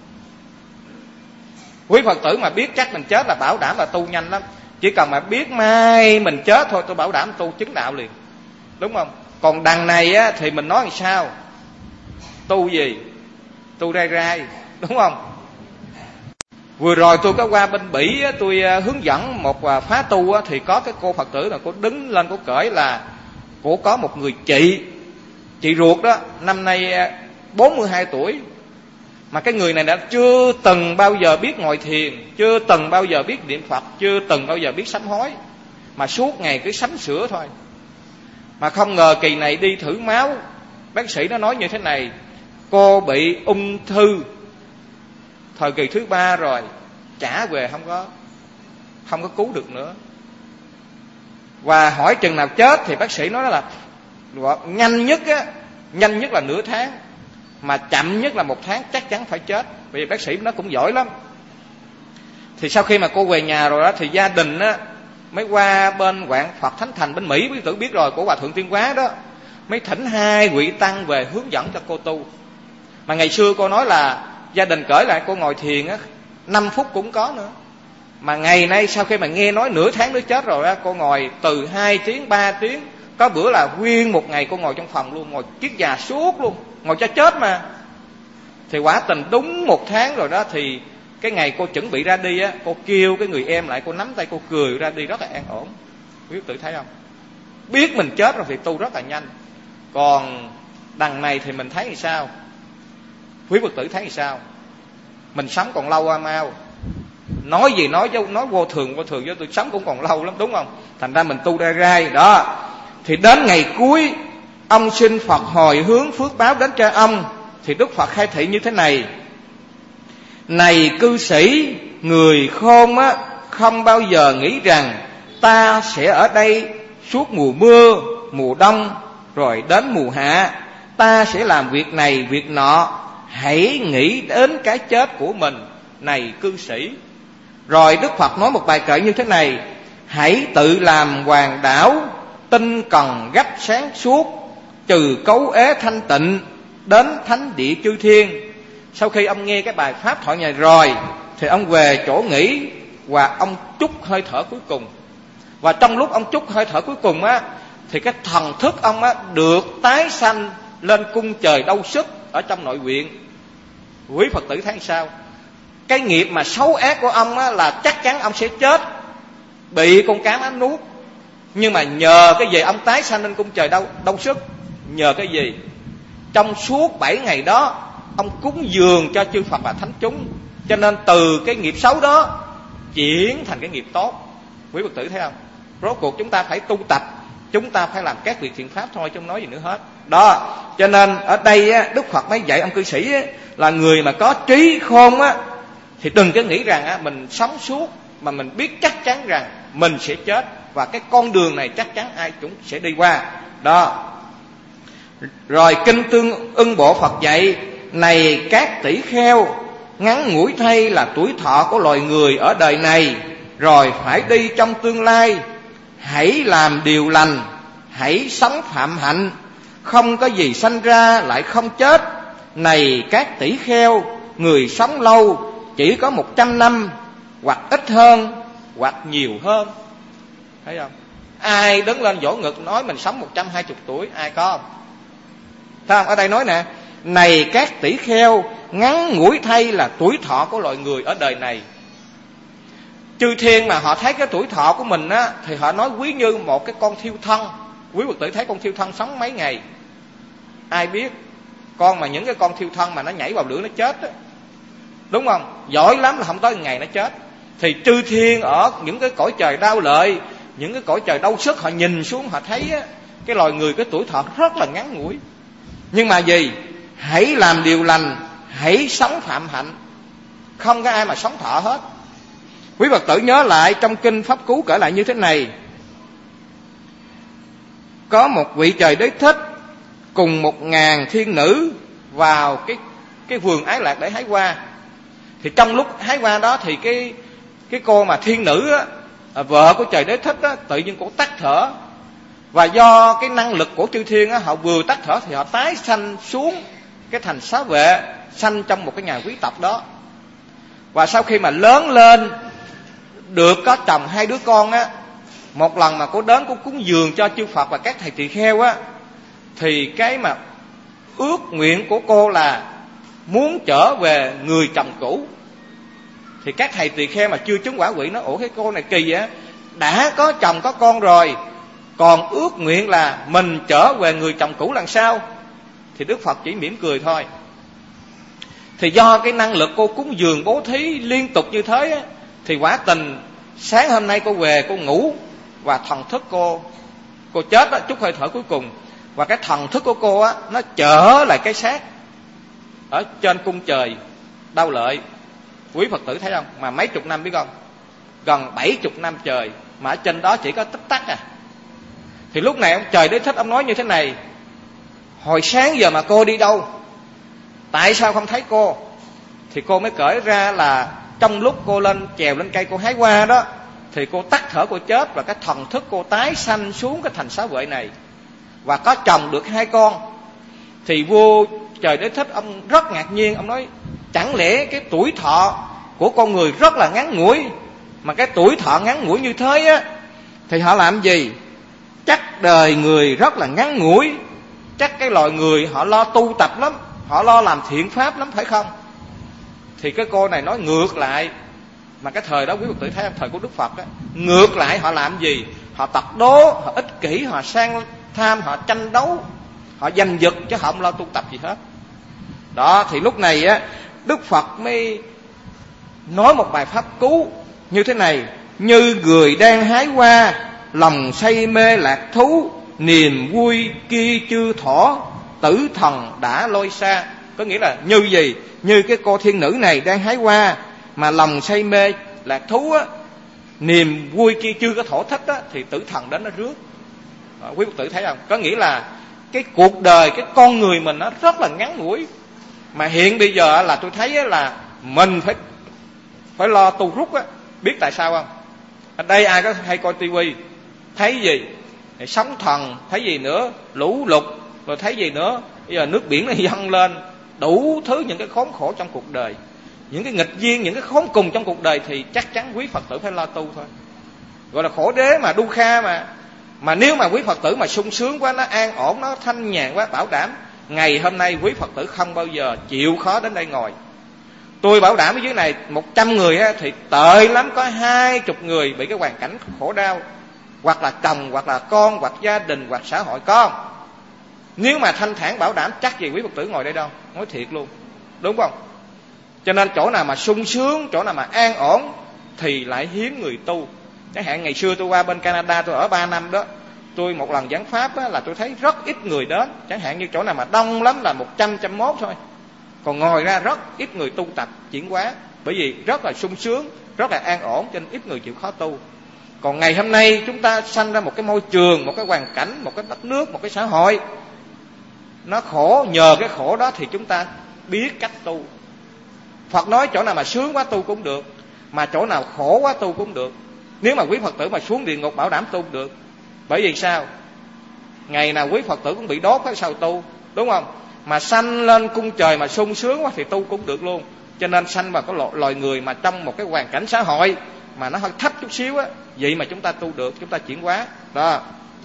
Quý Phật tử mà biết chắc mình chết là bảo đảm là tu nhanh lắm. Chỉ cần mà biết mai mình chết thôi, tôi bảo đảm tu chứng đạo liền, đúng không? Còn đằng này á, thì mình nói làm sao? Tu gì? Tu rai rai, đúng không? Vừa rồi tôi có qua bên Bỉ, tôi hướng dẫn một phá tu, thì có cái cô Phật tử là cô đứng lên, cô kể là cô có một người chị ruột đó, năm nay 42 tuổi. Mà cái người này đã chưa từng bao giờ biết ngồi thiền, chưa từng bao giờ biết niệm Phật, chưa từng bao giờ biết sám hối, mà suốt ngày cứ sắm sửa thôi. Mà không ngờ kỳ này đi thử máu, bác sĩ nó nói như thế này: cô bị ung thư thời kỳ thứ 3 rồi, trả về không có cứu được nữa. Và hỏi chừng nào chết thì bác sĩ nói là nhanh nhất là nửa tháng, mà chậm nhất là 1 tháng chắc chắn phải chết. Vì bác sĩ nó cũng giỏi lắm. Thì sau khi mà cô về nhà rồi đó, thì gia đình á mới qua bên quạng Phật Thánh Thành bên Mỹ, quý tử biết rồi, của Hòa Thượng Tuyên Hóa đó, mới thỉnh 2 vị tăng về hướng dẫn cho cô tu. Mà ngày xưa cô nói là gia đình cởi lại cô ngồi thiền á 5 phút cũng có nữa. Mà ngày nay sau khi mà nghe nói nửa tháng đứa chết rồi á, cô ngồi từ 2 tiếng 3 tiếng, có bữa là nguyên một ngày cô ngồi trong phòng luôn, ngồi kiết già suốt luôn, ngồi cho chết mà. Thì quả tình đúng 1 tháng rồi đó, thì cái ngày cô chuẩn bị ra đi á, cô kêu cái người em lại, cô nắm tay cô cười ra đi rất là an ổn. Quý tự thấy không? Biết mình chết rồi thì tu rất là nhanh. Còn đằng này thì mình thấy thì sao? Quý Phật tử thấy thì sao? Mình sống còn lâu mau. Nói gì nói vô thường cho tôi sống cũng còn lâu lắm, đúng không? Thành ra mình tu ra rai đó. Thì đến ngày cuối ông xin Phật hồi hướng phước báo đến cho ông, thì Đức Phật khai thị như thế này: này cư sĩ, người khôn á không bao giờ nghĩ rằng ta sẽ ở đây suốt mùa mưa, mùa đông, rồi đến mùa hạ ta sẽ làm việc này việc nọ. Hãy nghĩ đến cái chết của mình, này cư sĩ. Rồi Đức Phật nói một bài kệ như thế này: hãy tự làm hoàn đảo, tinh cần gấp sáng suốt, trừ cấu ế thanh tịnh, đến thánh địa chư thiên. Sau khi ông nghe cái bài pháp thoại này rồi, thì ông về chỗ nghỉ và ông trút hơi thở cuối cùng. Và trong lúc ông trút hơi thở cuối cùng á, thì cái thần thức ông á được tái sanh lên cung trời Đâu Sức ở trong nội viện. Quý Phật tử thấy sao? Cái nghiệp mà xấu ác của ông á là chắc chắn ông sẽ chết, bị con cá nó nuốt. Nhưng mà nhờ cái gì ông tái sanh lên cung trời Đâu Sức? Nhờ cái gì? Trong suốt 7 ngày đó ông cúng dường cho chư Phật và thánh chúng, cho nên từ cái nghiệp xấu đó chuyển thành cái nghiệp tốt. Quý Phật tử thấy không? Rốt cuộc chúng ta phải tu tập, chúng ta phải làm các việc thiện pháp thôi, chứ không nói gì nữa hết. Đó, cho nên ở đây á, Đức Phật mới dạy ông cư sĩ á, là người mà có trí khôn á, thì đừng có nghĩ rằng á, mình sống suốt, mà mình biết chắc chắn rằng mình sẽ chết, và cái con đường này chắc chắn ai cũng sẽ đi qua. Đó. Rồi Kinh Tương Ưng Bộ Phật dạy: này các tỷ kheo, ngắn ngủi thay là tuổi thọ của loài người ở đời này, rồi phải đi trong tương lai. Hãy làm điều lành, hãy sống phạm hạnh, không có gì sanh ra lại không chết. Này các tỷ kheo, người sống lâu chỉ có 100 năm, hoặc ít hơn, hoặc nhiều hơn. Thấy không? Ai đứng lên vỗ ngực nói mình sống 120 tuổi, ai có không? Thấy không? Ở đây nói nè: này các tỷ kheo, ngắn ngủi thay là tuổi thọ của loài người ở đời này. Chư thiên mà họ thấy cái tuổi thọ của mình á, thì họ nói quý như một cái con thiêu thân. Quý Phật tử thấy con thiêu thân sống mấy ngày? Ai biết? Con mà những cái con thiêu thân mà nó nhảy vào lửa nó chết á, đúng không? Giỏi lắm là không tới ngày nó chết. Thì chư thiên ở những cái cõi trời Đao Lợi, những cái cõi trời Đâu Sức, họ nhìn xuống họ thấy á, cái loài người cái tuổi thọ rất là ngắn ngủi. Nhưng mà gì? Hãy làm điều lành, hãy sống phạm hạnh. Không có ai mà sống thọ hết. Quý Phật tử nhớ lại trong Kinh Pháp Cú kể lại như thế này: có một vị Trời Đế Thích cùng 1000 thiên nữ vào cái vườn Ái Lạc để hái hoa. Thì trong lúc hái hoa đó thì cái cô mà thiên nữ á, vợ của Trời Đế Thích á, tự nhiên cổ tắt thở. Và do cái năng lực của chư thiên á, họ vừa tắt thở thì họ tái sanh xuống cái thành xá vệ, sanh trong một cái nhà quý tộc đó. Và sau khi mà lớn lên được có chồng 2 đứa con á, một lần mà cô đến cô cúng dường cho chư Phật và các thầy tỳ kheo á, thì cái mà ước nguyện của cô là muốn trở về người chồng cũ. Thì các thầy tỳ kheo mà chưa chứng quả quỷ nói: ủa cái cô này kỳ vậy, đã có chồng có con rồi, còn ước nguyện là mình trở về người chồng cũ làm sao? Thì Đức Phật chỉ mỉm cười thôi. Thì do cái năng lực cô cúng dường bố thí liên tục như thế á, thì quả tình sáng hôm nay cô về cô ngủ, và thần thức cô chết đó, chút hơi thở cuối cùng, và cái thần thức của cô á, nó trở lại cái xác ở trên cung trời Đao Lợi. Quý Phật tử thấy không? Mà mấy chục năm biết không? Gần 70 năm trời mà ở trên đó chỉ có tích tắc à. Thì lúc này ông Trời Đế Thích ông nói như thế này: hồi sáng giờ mà cô đi đâu? Tại sao không thấy cô? Thì cô mới cởi ra là trong lúc cô trèo lên cây cô hái hoa đó, thì cô tắt thở cô chết, và cái thần thức cô tái sanh xuống cái thành Xá Vệ này, và có chồng được 2 con. Thì vua Trời Đế Thích ông rất ngạc nhiên, ông nói chẳng lẽ cái tuổi thọ của con người rất là ngắn ngủi, mà cái tuổi thọ ngắn ngủi như thế á thì họ làm gì? Chắc đời người rất là ngắn ngủi, chắc cái loài người họ lo tu tập lắm, họ lo làm thiện pháp lắm, phải không? Thì cái cô này nói ngược lại. Mà cái thời đó quý Phật tử thấy thời của Đức Phật á, ngược lại họ làm gì? Họ tật đố, họ ích kỷ, họ sang tham, họ tranh đấu, họ giành giật, chứ họ không lo tu tập gì hết. Đó, thì lúc này á, Đức Phật mới nói một bài pháp cú như thế này: như người đang hái hoa, lòng say mê lạc thú, niềm vui kia chưa thỏa, tử thần đã lôi xa. Có nghĩa là như gì? Như cái cô thiên nữ này đang hái hoa mà lòng say mê lạc thú á, niềm vui kia chưa có thỏa thích á, thì tử thần đến nó rước. Quý Phật tử thấy không? Có nghĩa là cái cuộc đời, cái con người mình nó rất là ngắn ngủi. Mà hiện bây giờ là tôi thấy là mình phải lo tu rút á. Biết tại sao không? Ở đây ai có hay coi tivi, thấy gì? Sóng thần, thấy gì nữa? Lũ lụt, rồi thấy gì nữa? Bây giờ nước biển nó dâng lên, đủ thứ những cái khốn khổ trong cuộc đời, những cái nghịch duyên, những cái khốn cùng trong cuộc đời, thì chắc chắn quý Phật tử phải lo tu thôi. Gọi là khổ đế mà, đu kha mà. Mà nếu mà quý Phật tử mà sung sướng quá, nó an ổn, nó thanh nhàn quá, bảo đảm ngày hôm nay quý Phật tử không bao giờ chịu khó đến đây ngồi. Tôi bảo đảm ở dưới này 100 người á, thì tệ lắm có 20 người bị cái hoàn cảnh khổ đau, hoặc là chồng, hoặc là con, hoặc gia đình, hoặc xã hội con. Nếu mà thanh thản bảo đảm chắc gì quý Phật tử ngồi đây đâu, nói thiệt luôn, đúng không? Cho nên chỗ nào mà sung sướng, chỗ nào mà an ổn thì lại hiếm người tu. Chẳng hạn ngày xưa tôi qua bên Canada, tôi ở 3 năm đó, tôi một lần giảng pháp á, là tôi thấy rất ít người đến. Chẳng hạn như chỗ nào mà đông lắm là 100, 101 thôi. Còn ngồi ra rất ít người tu tập chuyển hóa, bởi vì rất là sung sướng, rất là an ổn, cho nên ít người chịu khó tu. Còn ngày hôm nay chúng ta sanh ra một cái môi trường, một cái hoàn cảnh, một cái đất nước, một cái xã hội nó khổ, nhờ cái khổ đó thì chúng ta biết cách tu. Phật nói chỗ nào mà sướng quá tu cũng được, mà chỗ nào khổ quá tu cũng được. Nếu mà quý Phật tử mà xuống địa ngục bảo đảm tu được. Bởi vì sao? Ngày nào quý Phật tử cũng bị đốt, sao tu, đúng không? Mà sanh lên cung trời mà sung sướng quá thì tu cũng được luôn. Cho nên sanh vào cái loài người mà trong một cái hoàn cảnh xã hội mà nó hơi thấp chút xíu á, vậy mà chúng ta tu được, chúng ta chuyển hóa đó.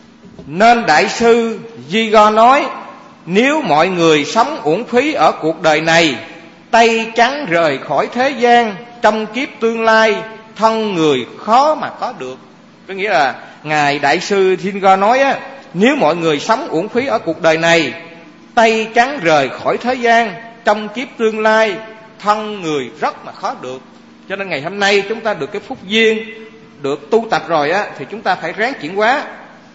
Nên Đại sư Di-go nói: nếu mọi người sống uổng phí ở cuộc đời này, tay trắng rời khỏi thế gian, trong kiếp tương lai thân người khó mà có được. Có nghĩa là ngài Đại sư Di-go nói á, nếu mọi người sống uổng phí ở cuộc đời này, tay trắng rời khỏi thế gian, trong kiếp tương lai thân người rất mà khó được. Cho nên ngày hôm nay chúng ta được cái phúc duyên, được tu tập rồi á, thì chúng ta phải ráng chuyển hóa.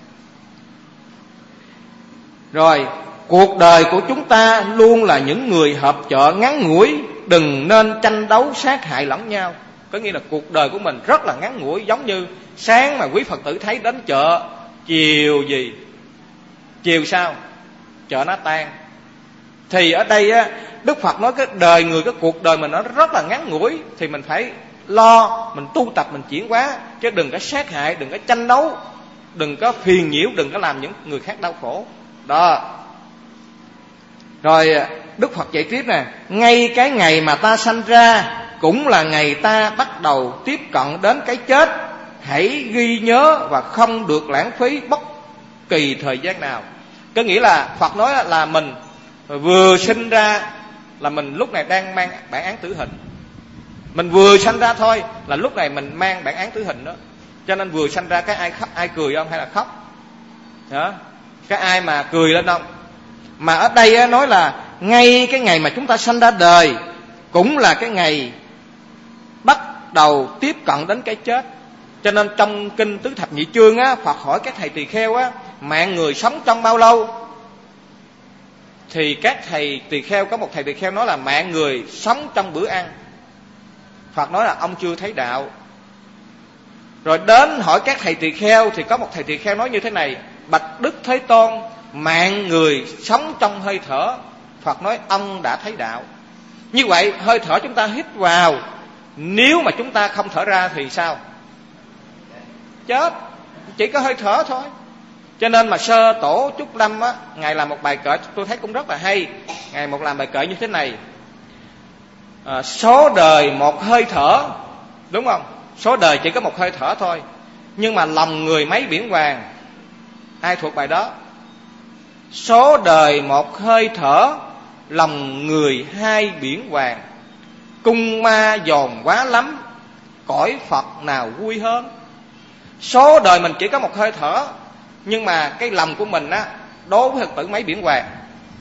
Rồi, cuộc đời của chúng ta luôn là những người họp chợ ngắn ngủi, đừng nên tranh đấu sát hại lẫn nhau. Có nghĩa là cuộc đời của mình rất là ngắn ngủi. Giống như sáng mà quý Phật tử thấy đến chợ, chiều gì? Chiều sao? Chợ nó tan. Thì ở đây á, Đức Phật nói cái đời người, cái cuộc đời mình nó rất là ngắn ngủi, thì mình phải lo, mình tu tập, mình chuyển hóa, chứ đừng có sát hại, đừng có tranh đấu, đừng có phiền nhiễu, đừng có làm những người khác đau khổ. Đó. Rồi Đức Phật dạy tiếp nè: ngay cái ngày mà ta sanh ra cũng là ngày ta bắt đầu tiếp cận đến cái chết. Hãy ghi nhớ và không được lãng phí bất kỳ thời gian nào. Có nghĩa là Phật nói là mình vừa sinh ra là mình lúc này đang mang bản án tử hình. Mình vừa sanh ra thôi là lúc này mình mang bản án tử hình đó. Cho nên vừa sanh ra cái ai khóc, ai cười không hay là khóc? Đó. Cái ai mà cười lên không? Mà ở đây nói là ngay cái ngày mà chúng ta sanh ra đời cũng là cái ngày bắt đầu tiếp cận đến cái chết. Cho nên trong kinh Tứ Thập Nhị Chương á, Phật hỏi các thầy tỳ kheo á, mạng người sống trong bao lâu? Thì các thầy tỳ kheo, có một thầy tỳ kheo nói là mạng người sống trong bữa ăn. Phật nói là ông chưa thấy đạo. Rồi đến hỏi các thầy tỳ kheo, thì có một thầy tỳ kheo nói như thế này: bạch Đức Thế Tôn, mạng người sống trong hơi thở. Phật nói ông đã thấy đạo. Như vậy hơi thở chúng ta hít vào Nếu mà chúng ta không thở ra thì sao? Chết, chỉ có hơi thở thôi. Cho nên mà Sơ Tổ Trúc Lâm á, Ngài làm một bài kệ tôi thấy cũng rất là hay. Ngài làm bài kệ như thế này: số đời một hơi thở, đúng không? Số đời chỉ có một hơi thở thôi, nhưng mà lòng người mấy biển hoàng. Ai thuộc bài đó? Số đời một hơi thở, lòng người hai biển hoàng. Cung ma dồn quá lắm, cõi Phật nào vui hơn. Số đời mình chỉ có một hơi thở, nhưng mà cái lòng của mình á, đối với Phật tử mấy biển hoàng.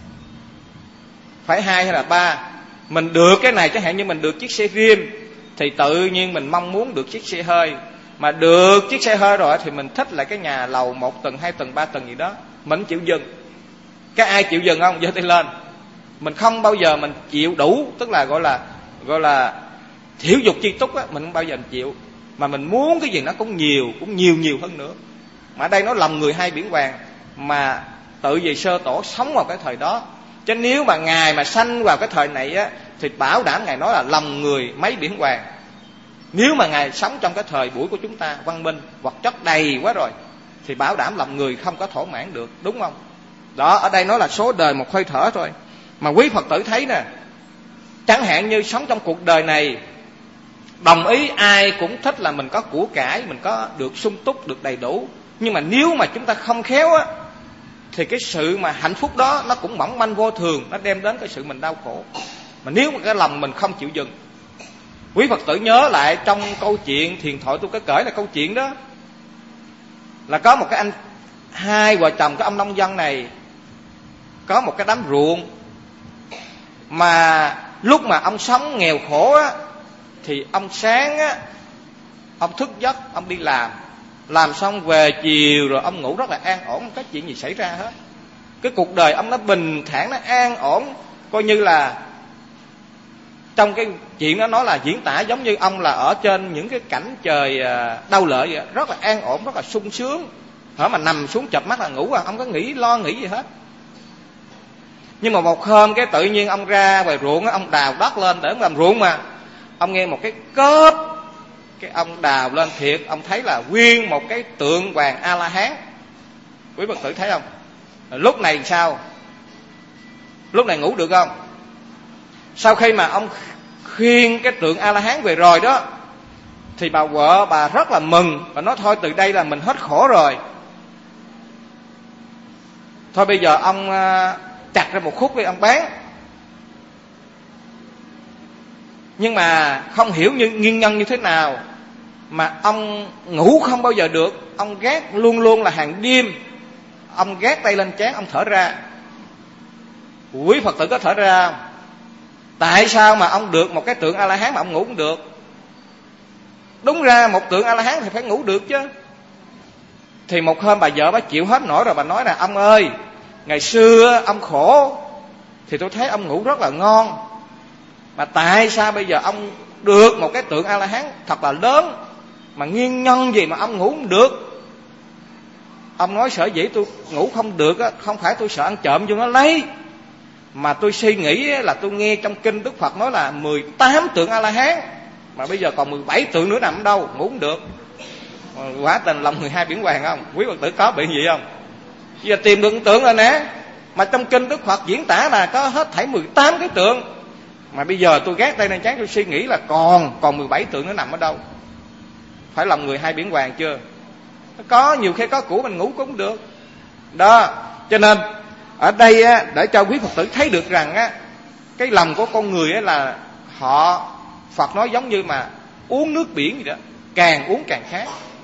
Phải 2 hay là 3. Mình được cái này, chẳng hạn như mình được chiếc xe rim, thì tự nhiên mình mong muốn được chiếc xe hơi. Mà được chiếc xe hơi rồi thì mình thích lại cái nhà lầu 1 tầng, 2 tầng, 3 tầng gì đó. Mình chịu dừng. Cái ai chịu dừng không? Giơ tay lên. Mình không bao giờ mình chịu đủ, tức là gọi là thiểu dục chi túc á, mình không bao giờ mình chịu. Mà mình muốn cái gì nó cũng nhiều hơn nữa. Mà ở đây nó lòng người hai biển hoàng. Mà tự vì Sơ Tổ sống vào cái thời đó. Chứ nếu mà Ngài mà sanh vào cái thời này á, thì bảo đảm Ngài nói là lòng người mấy biển hoàng. Nếu mà Ngài sống trong cái thời buổi của chúng ta văn minh, vật chất đầy quá rồi, thì bảo đảm lòng người không có thỏa mãn được, đúng không? Đó, ở đây nói là số đời một hơi thở thôi. Mà quý Phật tử thấy nè, chẳng hạn như sống trong cuộc đời này, đồng ý ai cũng thích là mình có của cải, mình có được sung túc, được đầy đủ. Nhưng mà nếu mà chúng ta không khéo á, thì cái sự mà hạnh phúc đó nó cũng mỏng manh vô thường, nó đem đến cái sự mình đau khổ. Mà nếu mà cái lòng mình không chịu dừng. Quý Phật tử nhớ lại trong câu chuyện Thiền Thoại tôi có kể là câu chuyện đó, là có một cái anh, hai vợ chồng cái ông nông dân này có một cái đám ruộng. Mà lúc mà ông sống nghèo khổ á, thì ông sáng á, ông thức giấc, ông đi làm xong về chiều rồi ông ngủ rất là an ổn, không có chuyện gì xảy ra hết. Cái cuộc đời ông nó bình thản, nó an ổn, coi như là trong cái chuyện đó nói là diễn tả giống như ông là ở trên những cái cảnh trời đau lợi vậy, rất là an ổn, rất là sung sướng. Hở mà nằm xuống chợp mắt là ngủ à, không có lo nghĩ gì hết. Nhưng mà một hôm cái tự nhiên ông ra ngoài ruộng á, ông đào đất lên để ông làm ruộng mà ông nghe một cái cớp, cái ông đào lên thiệt, ông thấy là nguyên một cái tượng Hoàng A La Hán. Quý Phật tử thấy không? Lúc này sao? Lúc này ngủ được không? Sau khi mà ông khiêng cái tượng A La Hán về rồi đó, thì bà vợ bà rất là mừng và nói thôi từ đây là mình hết khổ rồi. Thôi bây giờ ông chặt ra một khúc đi ông bán. Nhưng mà không hiểu nguyên nhân như thế nào mà ông ngủ không bao giờ được. Ông gác luôn luôn là hàng đêm, ông gác tay lên trán, ông thở ra. Quý Phật tử có thở ra không? Tại sao mà ông được một cái tượng A La Hán mà ông ngủ không được? Đúng ra một tượng A La Hán thì phải ngủ được chứ. Thì một hôm bà vợ bà chịu hết nổi rồi, bà nói là ông ơi, ngày xưa ông khổ thì tôi thấy ông ngủ rất là ngon, mà tại sao bây giờ ông được một cái tượng A La Hán thật là lớn, mà nguyên nhân gì mà ông ngủ không được? Ông nói sở dĩ tôi ngủ không được á, không phải tôi sợ ăn trộm vô nó lấy, mà tôi suy nghĩ là tôi nghe trong kinh Đức Phật nói là 18 tượng A La Hán, mà bây giờ còn 17 tượng nữa nằm ở đâu, ngủ không được. Quả tình lòng người hai biển hoàng không? Quý Phật tử có bị gì không? Bây giờ tìm được tượng rồi nè, mà trong kinh Đức Phật diễn tả là có hết thảy 18 cái tượng, mà bây giờ tôi gác tay lên trán tôi suy nghĩ là còn 17 tượng nữa nằm ở đâu. Phải lòng người hai biển hoàng chưa? Có nhiều khi có của mình ngủ cũng được đó. Cho nên ở đây á, để cho quý Phật tử thấy được rằng á, cái lòng của con người á là họ, Phật nói giống như mà uống nước biển vậy đó, càng uống càng khát.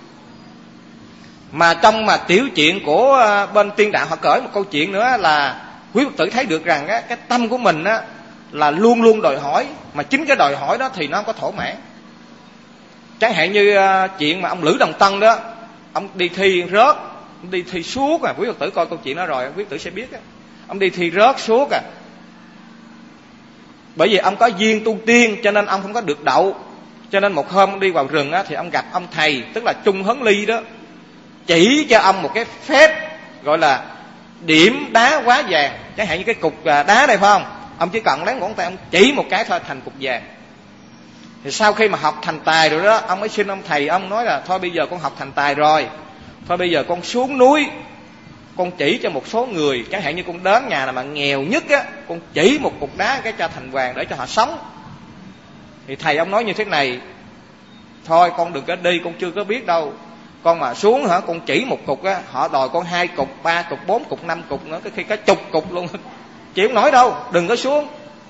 Mà trong mà tiểu chuyện của bên tiên đạo họ kể một câu chuyện nữa là quý Phật tử thấy được rằng á, cái tâm của mình á là luôn luôn đòi hỏi, mà chính cái đòi hỏi đó thì nó không có thỏa mãn. Chẳng hạn như chuyện mà ông Lữ Đồng Tân đó, ông đi thi rớt, ông đi thi suốt à. Quý Phật tử coi câu chuyện đó rồi quý Phật tử sẽ biết á. Ông đi thi rớt suốt à, bởi vì ông có duyên tu tiên cho nên ông không có được đậu. Cho nên một hôm ông đi vào rừng á, thì ông gặp ông thầy, tức là Trung Hấn Ly đó, chỉ cho ông một cái phép gọi là điểm đá hóa vàng. Chẳng hạn như cái cục đá đây phải không, ông chỉ cần lấy ngón tay ông chỉ một cái thôi thành cục vàng. Thì sau khi mà học thành tài rồi đó, ông mới xin ông thầy, ông nói là thôi bây giờ con học thành tài rồi, thôi bây giờ con xuống núi, con chỉ cho một số người, chẳng hạn như con đến nhà nào mà nghèo nhất á, con chỉ một cục đá cái cho thành hoàng để cho họ sống. Thì thầy ông nói như thế này: thôi con đừng có đi, con chưa có biết đâu, con mà xuống hả, con chỉ một cục á, họ đòi con 2 cục, 3 cục, 4 cục, 5 cục nữa, cái khi cả chục cục luôn, chịu không nổi đâu, đừng có xuống.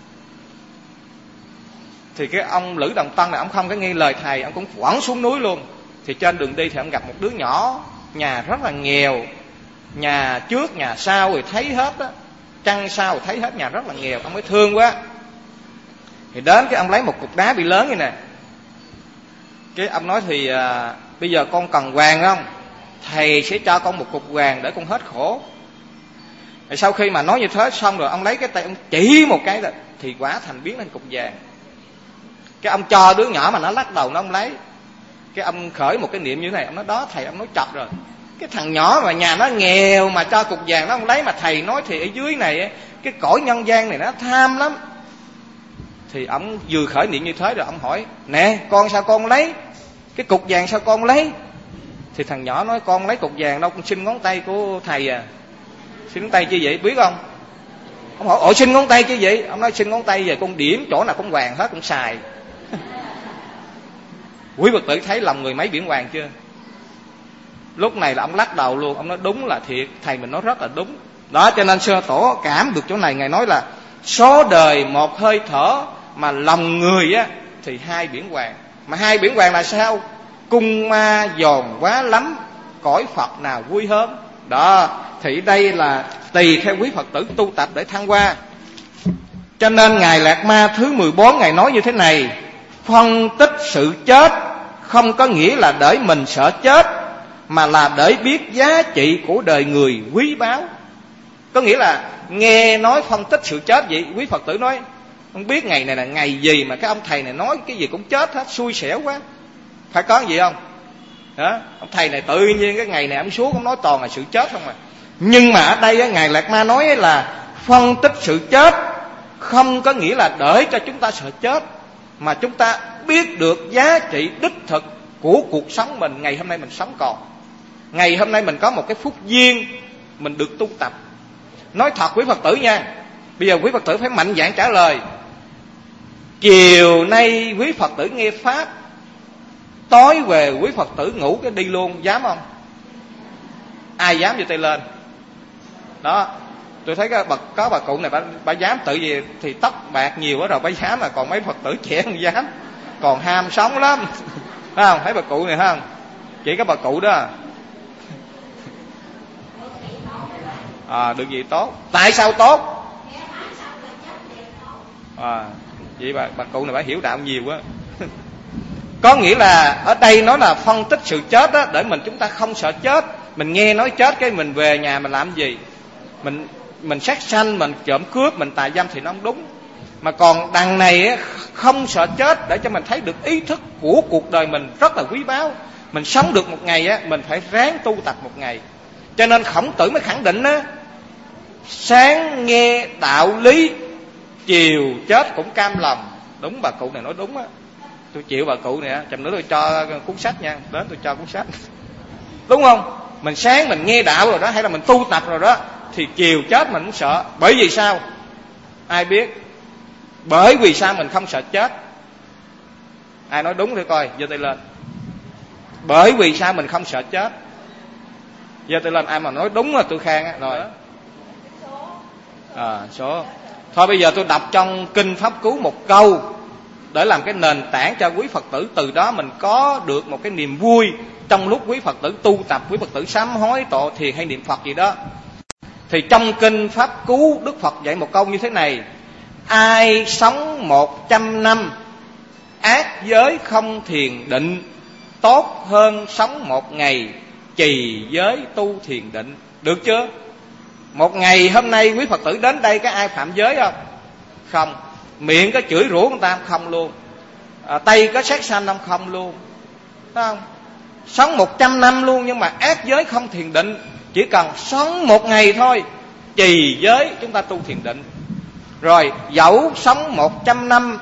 Thì cái ông Lữ Đồng Tân này, ông không có nghe lời thầy, ông cũng quẳng xuống núi luôn. Thì trên đường đi thì ông gặp một đứa nhỏ, nhà rất là nghèo, nhà trước nhà sau rồi thấy hết á, chăn sau rồi thấy hết, nhà rất là nghèo. Ông mới thương quá, thì đến cái ông lấy một cục đá bị lớn như nè. Cái ông nói thì bây giờ con cần vàng không, thầy sẽ cho con một cục vàng để con hết khổ. Thì sau khi mà nói như thế xong rồi, ông lấy cái tay ông chỉ một cái rồi, thì quả thành biến thành cục vàng. Cái ông cho đứa nhỏ mà nó lắc đầu nó không lấy. Cái ông khởi một cái niệm như thế này, ông nói đó thầy, ông nói chọc rồi, cái thằng nhỏ mà nhà nó nghèo mà cho cục vàng nó không lấy, mà thầy nói thì ở dưới này cái cõi nhân gian này nó tham lắm. Thì ông vừa khởi niệm như thế rồi ông hỏi: nè con, sao con lấy cái cục vàng, sao con lấy? Thì thằng nhỏ nói: con lấy cục vàng đâu, con xin ngón tay của thầy à. Xin ngón tay chi vậy biết không? Ông hỏi: ủa xin ngón tay chi vậy? Ông nói: xin ngón tay về con điểm chỗ nào cũng vàng hết, con xài. Quý Phật tử thấy lòng người mấy biển vàng chưa? Lúc này là ông lắc đầu luôn, ông nói đúng là thiệt, thầy mình nói rất là đúng. Đó, cho nên Sơ Tổ cảm được chỗ này, Ngài nói là số đời một hơi thở, mà lòng người á thì 2 biển vàng. Mà 2 biển vàng là sao? Cung ma dồn quá lắm, cõi Phật nào vui hơn. Đó, thì đây là tùy theo quý Phật tử tu tập để thăng hoa. Cho nên Ngài Lạt Ma thứ 14 Ngài nói như thế này: phân tích sự chết không có nghĩa là để mình sợ chết, mà là để biết giá trị của đời người quý báu. Có nghĩa là nghe nói phân tích sự chết vậy, quý Phật tử nói không biết ngày này là ngày gì mà cái ông thầy này nói cái gì cũng chết hết, xui xẻo quá. Phải có gì không? Đó, ông thầy này tự nhiên cái ngày này ông xuống ông nói toàn là sự chết không à. Nhưng mà ở đây Ngài Lạt Ma nói là phân tích sự chết không có nghĩa là để cho chúng ta sợ chết, mà chúng ta biết được giá trị đích thực của cuộc sống mình. Ngày hôm nay mình sống còn, ngày hôm nay mình có một cái phúc duyên mình được tu tập. Nói thật quý Phật tử nha, bây giờ quý Phật tử phải mạnh dạn trả lời. Chiều nay quý Phật tử nghe pháp, tối về quý Phật tử ngủ cái đi luôn, dám không? Ai dám giơ tay lên? Đó, tôi thấy có bà cụ này bà dám, tự gì thì tóc bạc nhiều quá rồi bà dám, mà còn mấy Phật tử trẻ không dám, còn ham sống lắm. Thấy không? Thấy bà cụ này thấy không? Chỉ có bà cụ đó. Được gì tốt? Tại sao tốt? Vậy bà cụ này bà hiểu đạo nhiều quá. Có nghĩa là ở đây nó là phân tích sự chết đó, để chúng ta không sợ chết. Mình nghe nói chết cái mình về nhà mình làm gì? Mình sát sanh, mình trộm cướp, mình tà dâm thì nó không đúng. Mà còn đằng này không sợ chết, để cho mình thấy được ý thức của cuộc đời mình rất là quý báu. Mình sống được một ngày mình phải ráng tu tập một ngày. Cho nên Khổng Tử mới khẳng định sáng nghe đạo lý, chiều chết cũng cam lòng. Đúng, bà cụ này nói đúng á. Tôi chịu bà cụ này, chậm nữa tôi cho cuốn sách nha, đến tôi cho cuốn sách. Đúng không? Mình sáng mình nghe đạo rồi đó, hay là mình tu tập rồi đó, thì chiều chết mình cũng sợ. Bởi vì sao? Ai biết? Bởi vì sao mình không sợ chết? Ai nói đúng thì coi, giơ tay lên. Bởi vì sao mình không sợ chết? Giơ tay lên, ai mà nói đúng là tôi khen á. Rồi. Số. Thôi bây giờ tôi đọc trong Kinh Pháp Cú một câu, để làm cái nền tảng cho quý Phật tử, từ đó mình có được một cái niềm vui trong lúc quý Phật tử tu tập, quý Phật tử sám hối tọa thiền hay niệm Phật gì đó. Thì trong Kinh Pháp Cú, Đức Phật dạy một câu như thế này: ai sống 100 năm ác giới không thiền định, tốt hơn sống 1 ngày trì giới tu thiền định. Được chưa? 1 ngày hôm nay quý Phật tử đến đây có ai phạm giới không? Không. Miệng có chửi rủa người ta không luôn. Tay có sát sanh không luôn. Thấy không? Sống 100 năm luôn, nhưng mà ác giới không thiền định. Chỉ cần sống 1 ngày thôi, trì giới chúng ta tu thiền định. Rồi dẫu sống 100 năm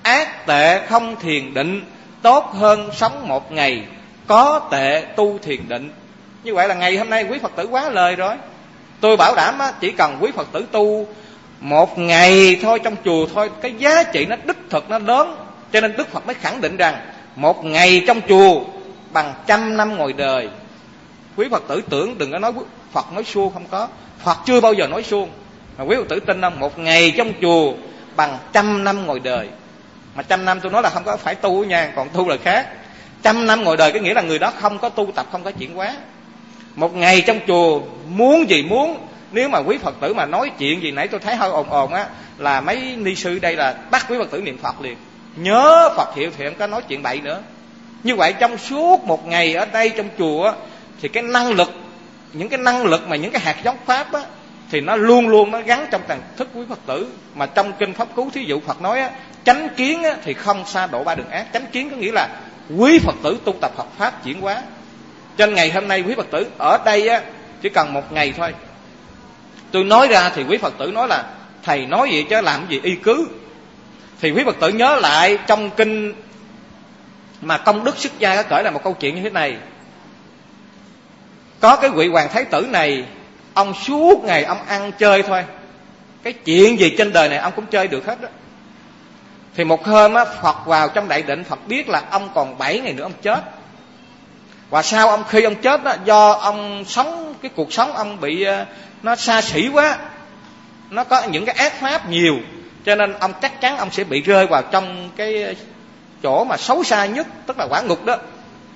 ác tệ không thiền định, tốt hơn sống một ngày có tệ tu thiền định. Như vậy là ngày hôm nay quý Phật tử quá lời rồi. Tôi bảo đảm chỉ cần quý Phật tử tu một ngày thôi trong chùa thôi, cái giá trị nó đích thực nó lớn. Cho nên Đức Phật mới khẳng định rằng một ngày trong chùa bằng 100 năm ngồi đời. Quý Phật tử tưởng đừng có nói Phật nói suông, không có. Phật chưa bao giờ nói suông. Mà quý Phật tử tin không? Một ngày trong chùa bằng 100 năm ngồi đời. Mà 100 năm tôi nói là không có phải tu nha, còn tu là khác. 100 năm ngồi đời có nghĩa là người đó không có tu tập, không có chuyển hóa. Một ngày trong chùa muốn gì muốn. Nếu mà quý Phật tử mà nói chuyện gì nãy tôi thấy hơi ồn ồn á, là mấy ni sư đây là bắt quý Phật tử niệm Phật liền. Nhớ Phật hiệu thì không có nói chuyện bậy nữa. Như vậy trong suốt một ngày ở đây trong chùa thì cái năng lực, những cái năng lực mà những cái hạt giống pháp á, thì nó luôn luôn nó gắn trong tầng thức quý Phật tử. Mà trong kinh Pháp Cú thí dụ Phật nói á, chánh kiến á, thì không xa độ ba đường ác. Chánh kiến có nghĩa là quý Phật tử tu tập Phật pháp chuyển hóa. Cho nên ngày hôm nay quý Phật tử ở đây á, chỉ cần một ngày thôi. Tôi nói ra thì quý Phật tử nói là thầy nói vậy chứ làm gì y cứ. Thì quý Phật tử nhớ lại trong kinh mà Công Đức Xuất Gia có kể là một câu chuyện như thế này. Có cái vị hoàng thái tử này, ông suốt ngày ông ăn chơi thôi. Cái chuyện gì trên đời này ông cũng chơi được hết đó. Thì một hôm á, Phật vào trong đại định, Phật biết là ông còn 7 ngày nữa ông chết. Và sau khi ông chết đó, do ông sống cái cuộc sống ông bị nó xa xỉ quá, nó có những cái ác pháp nhiều, cho nên ông chắc chắn ông sẽ bị rơi vào trong cái chỗ mà xấu xa nhất, tức là quả ngục đó.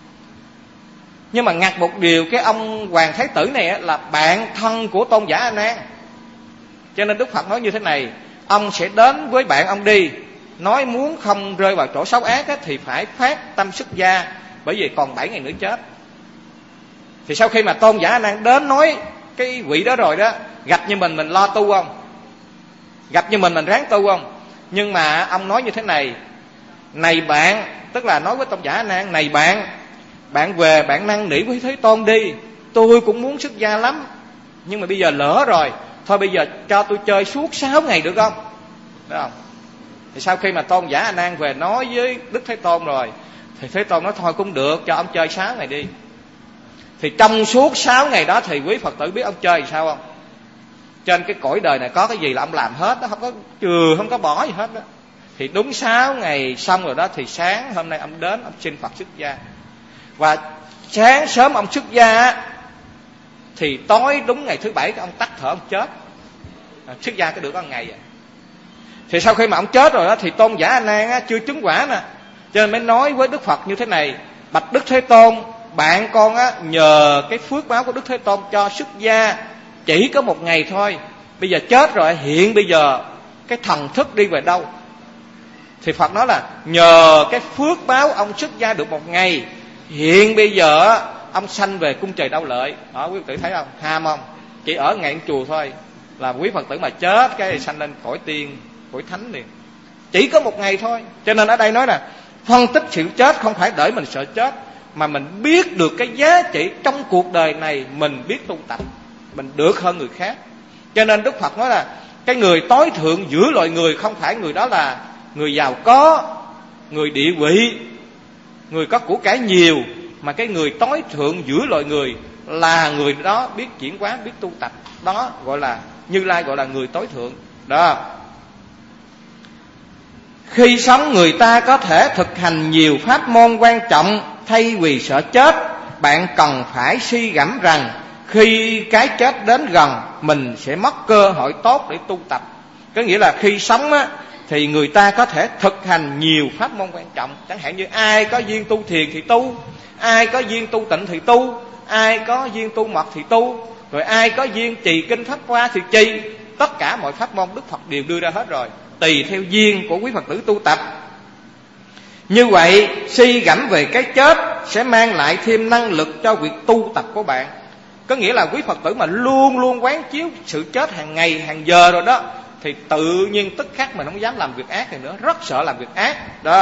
Nhưng mà ngặt một điều, cái ông hoàng thái tử này là bạn thân của tôn giả A Nan. Cho nên Đức Phật nói như thế này: ông sẽ đến với bạn ông đi, nói muốn không rơi vào chỗ xấu ác thì phải phát tâm xuất gia, bởi vì còn 7 ngày nữa chết. Thì sau khi mà tôn giả A Nan đến nói cái vị đó rồi đó, gặp như mình lo tu không? Gặp như mình ráng tu không? Nhưng mà ông nói như thế này: này bạn, tức là nói với tôn giả A Nan, này bạn về bạn năn nỉ với Thế Tôn đi, tôi cũng muốn xuất gia lắm, nhưng mà bây giờ lỡ rồi, thôi bây giờ cho tôi chơi suốt 6 ngày được không? Được không? Thì sau khi mà tôn giả A Nan về nói với Đức Thế Tôn rồi, thì Thế Tôn nói thôi cũng được, cho ông chơi 6 ngày đi. Thì trong suốt 6 ngày đó thì quý Phật tử biết ông chơi sao không? Trên cái cõi đời này có cái gì là ông làm hết đó, không có chừa, không có bỏ gì hết đó. Thì đúng 6 ngày xong rồi đó, thì sáng hôm nay ông đến, ông xin Phật xuất gia. Và sáng sớm ông xuất gia thì tối đúng ngày thứ 7 ông tắt thở ông chết. Xuất gia có được có 1 ngày vậy. Thì sau khi mà ông chết rồi đó, thì tôn giả A Nan chưa chứng quả nè, cho nên mới nói với Đức Phật như thế này: bạch Đức Thế Tôn, bạn con nhờ cái phước báo của Đức Thế Tôn cho xuất gia chỉ có 1 ngày thôi, bây giờ chết rồi, hiện bây giờ cái thần thức đi về đâu? Thì Phật nói là nhờ cái phước báo ông xuất gia được 1 ngày, hiện bây giờ ông sanh về cung trời Đau Lợi. Đó, quý Phật tử thấy không? Ham không? Chỉ ở ngày ở chùa thôi là quý Phật tử mà chết cái sanh lên cõi tiên, cõi thánh liền. Chỉ có 1 ngày thôi. Cho nên ở đây nói là phân tích sự chết không phải để mình sợ chết, mà mình biết được cái giá trị trong cuộc đời này, mình biết tu tập, mình được hơn người khác. Cho nên Đức Phật nói là cái người tối thượng giữa loài người không phải người đó là người giàu có, người địa vị, người có của cải nhiều, mà cái người tối thượng giữa loài người là người đó biết chuyển hóa, biết tu tập. Đó gọi là Như Lai, gọi là người tối thượng đó. Khi sống người ta có thể thực hành nhiều pháp môn quan trọng, thay vì sợ chết, bạn cần phải suy gẫm rằng khi cái chết đến gần, mình sẽ mất cơ hội tốt để tu tập. Có nghĩa là khi sống thì người ta có thể thực hành nhiều pháp môn quan trọng. Chẳng hạn như ai có duyên tu thiền thì tu, ai có duyên tu tịnh thì tu, ai có duyên tu mật thì tu, rồi ai có duyên trì kinh Pháp Hoa thì trì. Tất cả mọi pháp môn Đức Phật đều đưa ra hết rồi, tùy theo duyên của quý Phật tử tu tập. Như vậy suy gẫm về cái chết sẽ mang lại thêm năng lực cho việc tu tập của bạn. Có nghĩa là quý Phật tử mà luôn luôn quán chiếu sự chết hàng ngày hàng giờ rồi đó, thì tự nhiên tức khắc mình không dám làm việc ác này nữa, rất sợ làm việc ác đó.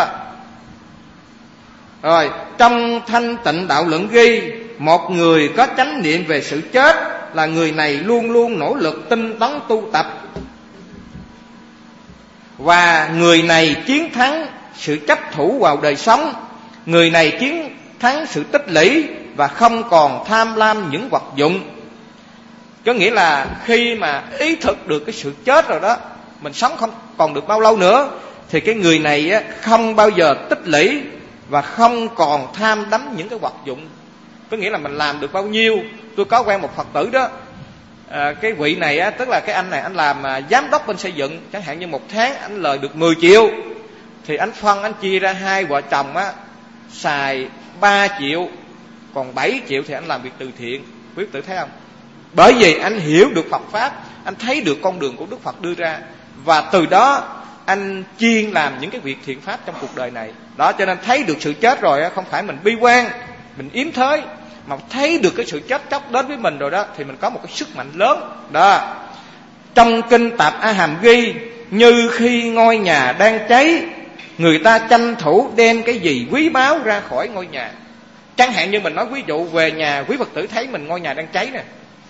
Rồi trong Thanh Tịnh Đạo Luận ghi, một người có chánh niệm về sự chết là người này luôn luôn nỗ lực tinh tấn tu tập. và người này chiến thắng sự chấp thủ vào đời sống, người này chiến thắng sự tích lũy và không còn tham lam những vật dụng. Có nghĩa là khi mà ý thức được cái sự chết rồi đó, mình sống không còn được bao lâu nữa, thì cái người này không bao giờ tích lũy và không còn tham đắm những cái vật dụng. Có nghĩa là mình làm được bao nhiêu. Tôi có quen một Phật tử đó, cái vị này tức là cái anh này anh làm giám đốc bên xây dựng, chẳng hạn như một tháng anh lời được 10 triệu, thì anh chia ra hai vợ chồng xài 3 triệu, còn 7 triệu thì anh làm việc từ thiện. Quý tử thấy không? Bởi vì anh hiểu được Phật pháp, anh thấy được con đường của Đức Phật đưa ra, và từ đó anh chuyên làm những cái việc thiện pháp trong cuộc đời này. Đó, cho nên thấy được sự chết rồi không phải mình bi quan, mình yếm thới, mà thấy được cái sự chết chóc đến với mình rồi đó, thì mình có một cái sức mạnh lớn. Đó, trong kinh Tạp A Hàm ghi, như khi ngôi nhà đang cháy, người ta tranh thủ đem cái gì quý báu ra khỏi ngôi nhà. Chẳng hạn như mình nói ví dụ về nhà, quý Phật tử thấy mình ngôi nhà đang cháy nè,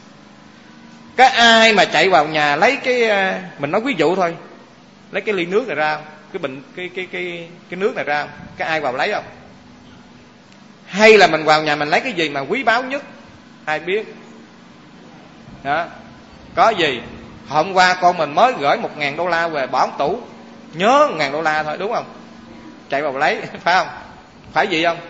cái ai mà chạy vào nhà lấy cái, mình nói ví dụ thôi, lấy cái ly nước này ra, cái bình cái nước này ra, cái ai vào lấy không? Hay là mình vào nhà mình lấy cái gì mà quý báu nhất? Ai biết? Đó, có gì? Hôm qua con mình mới gửi $1.000 về bỏ trong tủ, nhớ $1.000 thôi, đúng không? Chạy vào lấy, phải không? Phải gì không?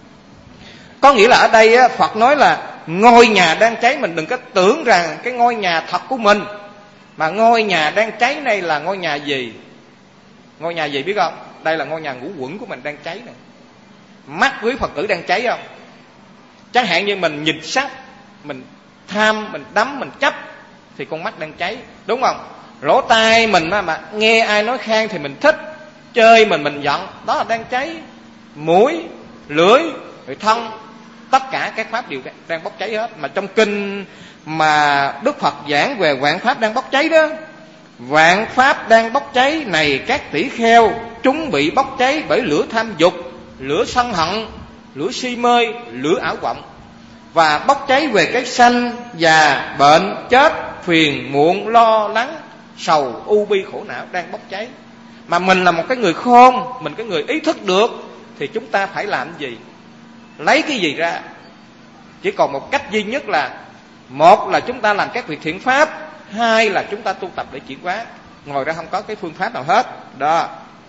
Có nghĩa là ở đây Phật nói là ngôi nhà đang cháy, mình đừng có tưởng rằng cái ngôi nhà thật của mình, mà ngôi nhà đang cháy này là ngôi nhà gì? Ngôi nhà gì biết không? Đây là ngôi nhà ngũ quẩn của mình đang cháy này. Mắt quý Phật tử đang cháy không? Chẳng hạn như mình nhìn sắc, mình tham, mình đắm, mình chấp, thì con mắt đang cháy, đúng không? Lỗ tai mình mà nghe ai nói khen thì mình thích, chơi mình giận, đó là đang cháy. Mũi, lưỡi, rồi thân, tất cả các pháp đều đang bốc cháy hết. Mà trong kinh mà Đức Phật giảng về vạn pháp đang bốc cháy đó, vạn pháp đang bốc cháy này các tỷ kheo, chúng bị bốc cháy bởi lửa tham dục, lửa sân hận, lửa si mê, lửa ảo vọng, và bốc cháy về cái sanh, già, bệnh, chết, phiền, muộn, lo lắng, sầu, u bi, khổ não đang bốc cháy. Mà mình là một cái người khôn, mình cái người ý thức được, thì chúng ta phải làm gì? Lấy cái gì ra? Chỉ còn một cách duy nhất là, một là chúng ta làm các việc thiện pháp, hai là chúng ta tu tập để chuyển hóa. Ngoài ra không có cái phương pháp nào hết. Đó.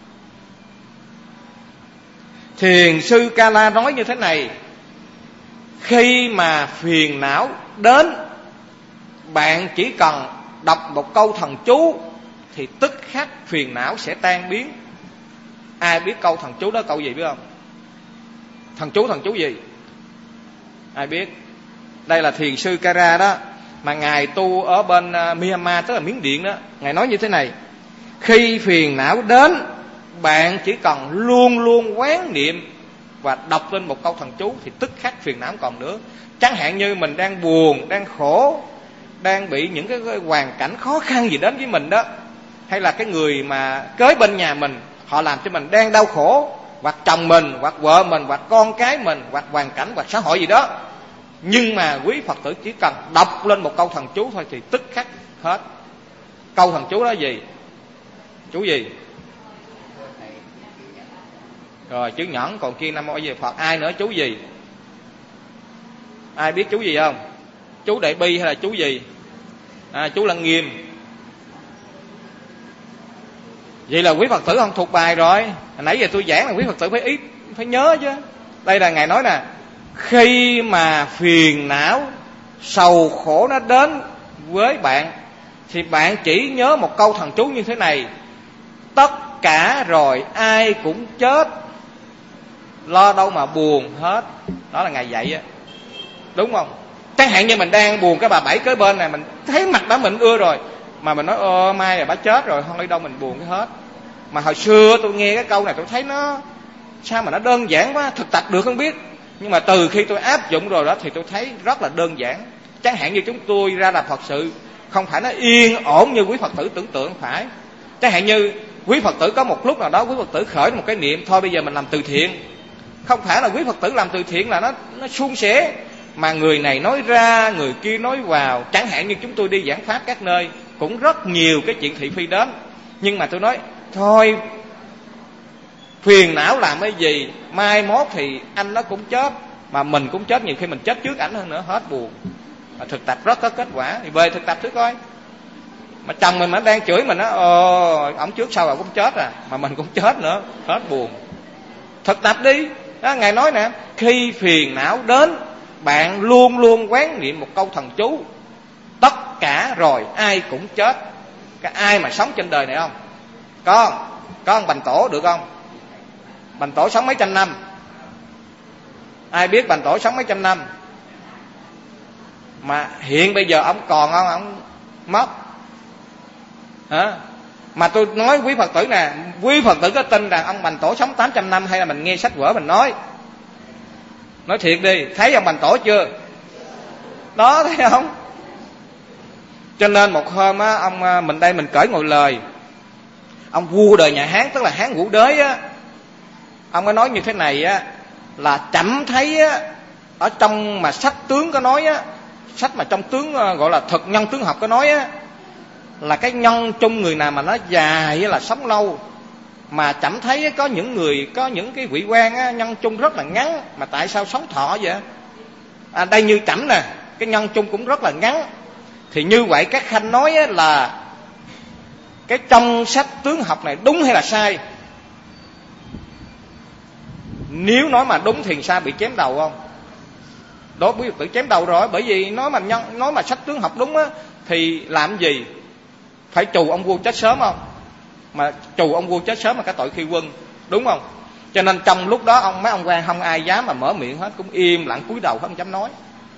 Thiền sư Kala nói như thế này: khi mà phiền não đến, bạn chỉ cần đọc một câu thần chú thì tức khắc phiền não sẽ tan biến. Ai biết câu thần chú đó câu gì biết không? Thần chú gì? Ai biết? Đây là thiền sư Kara đó, mà ngài tu ở bên Myanmar, tức là Miến Điện đó. Ngài nói như thế này: khi phiền não đến, bạn chỉ cần luôn luôn quán niệm và đọc lên một câu thần chú thì tức khắc phiền não không còn nữa. Chẳng hạn như mình đang buồn, đang khổ, đang bị những cái hoàn cảnh khó khăn gì đến với mình đó, hay là cái người mà kế bên nhà mình, họ làm cho mình đang đau khổ, hoặc chồng mình, hoặc vợ mình, hoặc con cái mình, hoặc hoàn cảnh, hoặc xã hội gì đó, nhưng mà quý Phật tử chỉ cần đọc lên một câu thần chú thôi thì tức khắc hết. Câu thần chú đó gì? Chú gì? Rồi chữ Nhẫn, còn kia Nam Mô A Di Đà Phật. Ai nữa? Chú gì? Ai biết chú gì không? Chú Đại Bi hay là chú gì? Chú Lăng Nghiêm. Vậy là quý Phật tử không thuộc bài rồi. Nãy giờ tôi giảng là quý Phật tử phải nhớ chứ. Đây là ngài nói nè: khi mà phiền não, sầu khổ nó đến với bạn, thì bạn chỉ nhớ một câu thần chú như thế này: tất cả rồi ai cũng chết, lo đâu mà buồn hết. Đó là ngài dạy á, đúng không? Chẳng hạn như mình đang buồn, cái bà Bảy kế bên này, mình thấy mặt đó mình ưa rồi, mà mình nói mai là bà chết rồi, không đi đâu mình buồn cái hết. Mà hồi xưa tôi nghe cái câu này tôi thấy nó sao mà nó đơn giản quá, thực tập được không biết. Nhưng mà từ khi tôi áp dụng rồi đó thì tôi thấy rất là đơn giản. Chẳng hạn như chúng tôi ra làm Phật sự, không phải nó yên ổn như quý Phật tử tưởng tượng phải. Chẳng hạn như quý Phật tử có một lúc nào đó quý Phật tử khởi một cái niệm thôi bây giờ mình làm từ thiện. Không phải là quý Phật tử làm từ thiện là nó suôn sẻ, mà người này nói ra, người kia nói vào. Chẳng hạn như chúng tôi đi giảng pháp các nơi cũng rất nhiều cái chuyện thị phi đến, nhưng mà tôi nói thôi phiền não làm cái gì, mai mốt thì anh nó cũng chết mà mình cũng chết, nhiều khi mình chết trước ảnh hơn nữa, hết buồn. Mà thực tập rất có kết quả, thì về thực tập thử coi. Mà chồng mình đang chửi mình á, ổng trước sau rồi cũng chết mà mình cũng chết nữa, hết buồn. Thực tập đi đó, Ngài nói nè, khi phiền não đến bạn luôn luôn quán niệm một câu thần chú: tất cả rồi ai cũng chết. Cái ai mà sống trên đời này không? Có ông Bành Tổ được không? Bành Tổ sống mấy trăm năm. Ai biết Bành Tổ sống mấy trăm năm? Mà hiện bây giờ ông còn không? Ông mất hả? Mà tôi nói quý Phật tử nè, quý Phật tử có tin rằng ông Bành Tổ sống 800 năm hay là mình nghe sách vở mình nói? Nói thiệt đi, thấy ông Bành Tổ chưa? Đó, thấy không? Cho nên một hôm á, ông mình đây mình cởi ngồi lời, ông vua đời nhà Hán, tức là Hán Vũ Đế á, ông có nói như thế này á, là chậm thấy á, ở trong mà sách tướng có nói á, sách mà trong tướng gọi là thực nhân tướng học có nói á, là cái nhân chung người nào mà nó dài là sống lâu. Mà chậm thấy có những người, có những cái vị quan á, nhân chung rất là ngắn, mà tại sao sống thọ vậy? Đây như chậm nè, cái nhân chung cũng rất là ngắn. Thì như vậy các khanh nói á, là cái trong sách tướng học này đúng hay là sai? Nếu nói mà đúng thì sao, bị chém đầu không? Đó, quý Phật tử chém đầu rồi. Bởi vì nói mà sách tướng học đúng á, thì làm gì? Phải trù ông vua chết sớm không? Mà trù ông vua chết sớm là cái tội khi quân, đúng không? Cho nên trong lúc đó mấy ông quan không ai dám mà mở miệng hết, cũng im lặng cúi đầu không dám nói.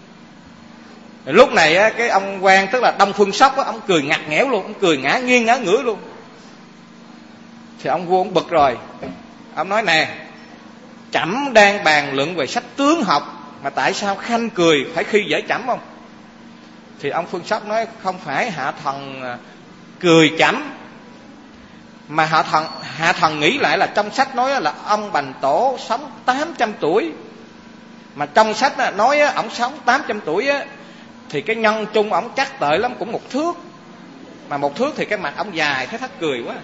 Lúc này á, cái ông quan tức là Đông Phương Sóc á, ông cười ngặt nghẽo luôn, ông cười ngã nghiêng ngã ngửa luôn. Thì ông vua ông bực rồi, ông nói nè, trẫm đang bàn luận về sách tướng học mà tại sao khanh cười phải khi dễ trẫm không? Thì ông Phương Sóc nói không phải hạ thần cười trẫm, mà hạ thần nghĩ lại là trong sách nói là ông Bành Tổ sống 800 tuổi, mà trong sách nói ổng sống 800 tuổi á, thì cái nhân chung ổng chắc tệ lắm, cũng 1 thước, mà 1 thước thì cái mặt ổng dài, thấy thắt cười quá.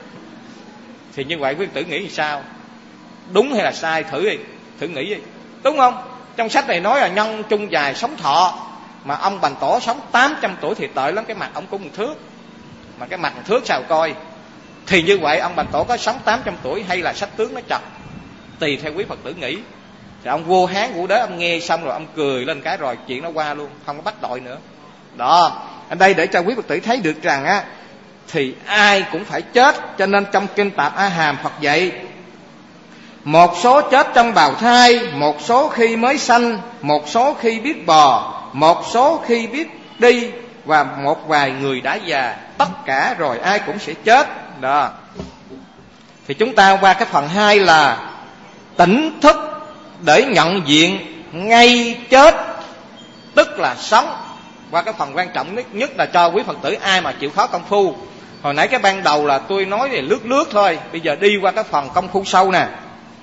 Thì như vậy quý tử nghĩ thì sao? Đúng hay là sai? Thử nghĩ đi, đúng không? Trong sách này nói là nhân chung dài sống thọ, mà ông Bành Tổ sống 800 tuổi thì tệ lắm, cái mặt ông cũng 1 thước, mà cái mặt 1 thước sao coi? Thì như vậy ông Bành Tổ có sống 800 tuổi hay là sách tướng nó chật? Tùy theo quý Phật tử nghĩ. Thì ông vua Hán Vũ Đế ông nghe xong rồi ông cười lên cái rồi chuyện nó qua luôn, không có bắt tội nữa. Đó, ở đây để cho quý Phật tử thấy được rằng á, thì ai cũng phải chết. Cho nên trong kinh Tạp A Hàm Phật dạy, một số chết trong bào thai, một số khi mới sanh, một số khi biết bò, một số khi biết đi, và một vài người đã già. Tất cả rồi ai cũng sẽ chết. Đó. Thì chúng ta qua cái phần 2 là tỉnh thức để nhận diện ngay chết tức là sống. Qua cái phần quan trọng nhất là cho quý Phật tử ai mà chịu khó công phu. Hồi nãy cái ban đầu là tôi nói thì lướt thôi, bây giờ đi qua cái phần công phu sâu nè.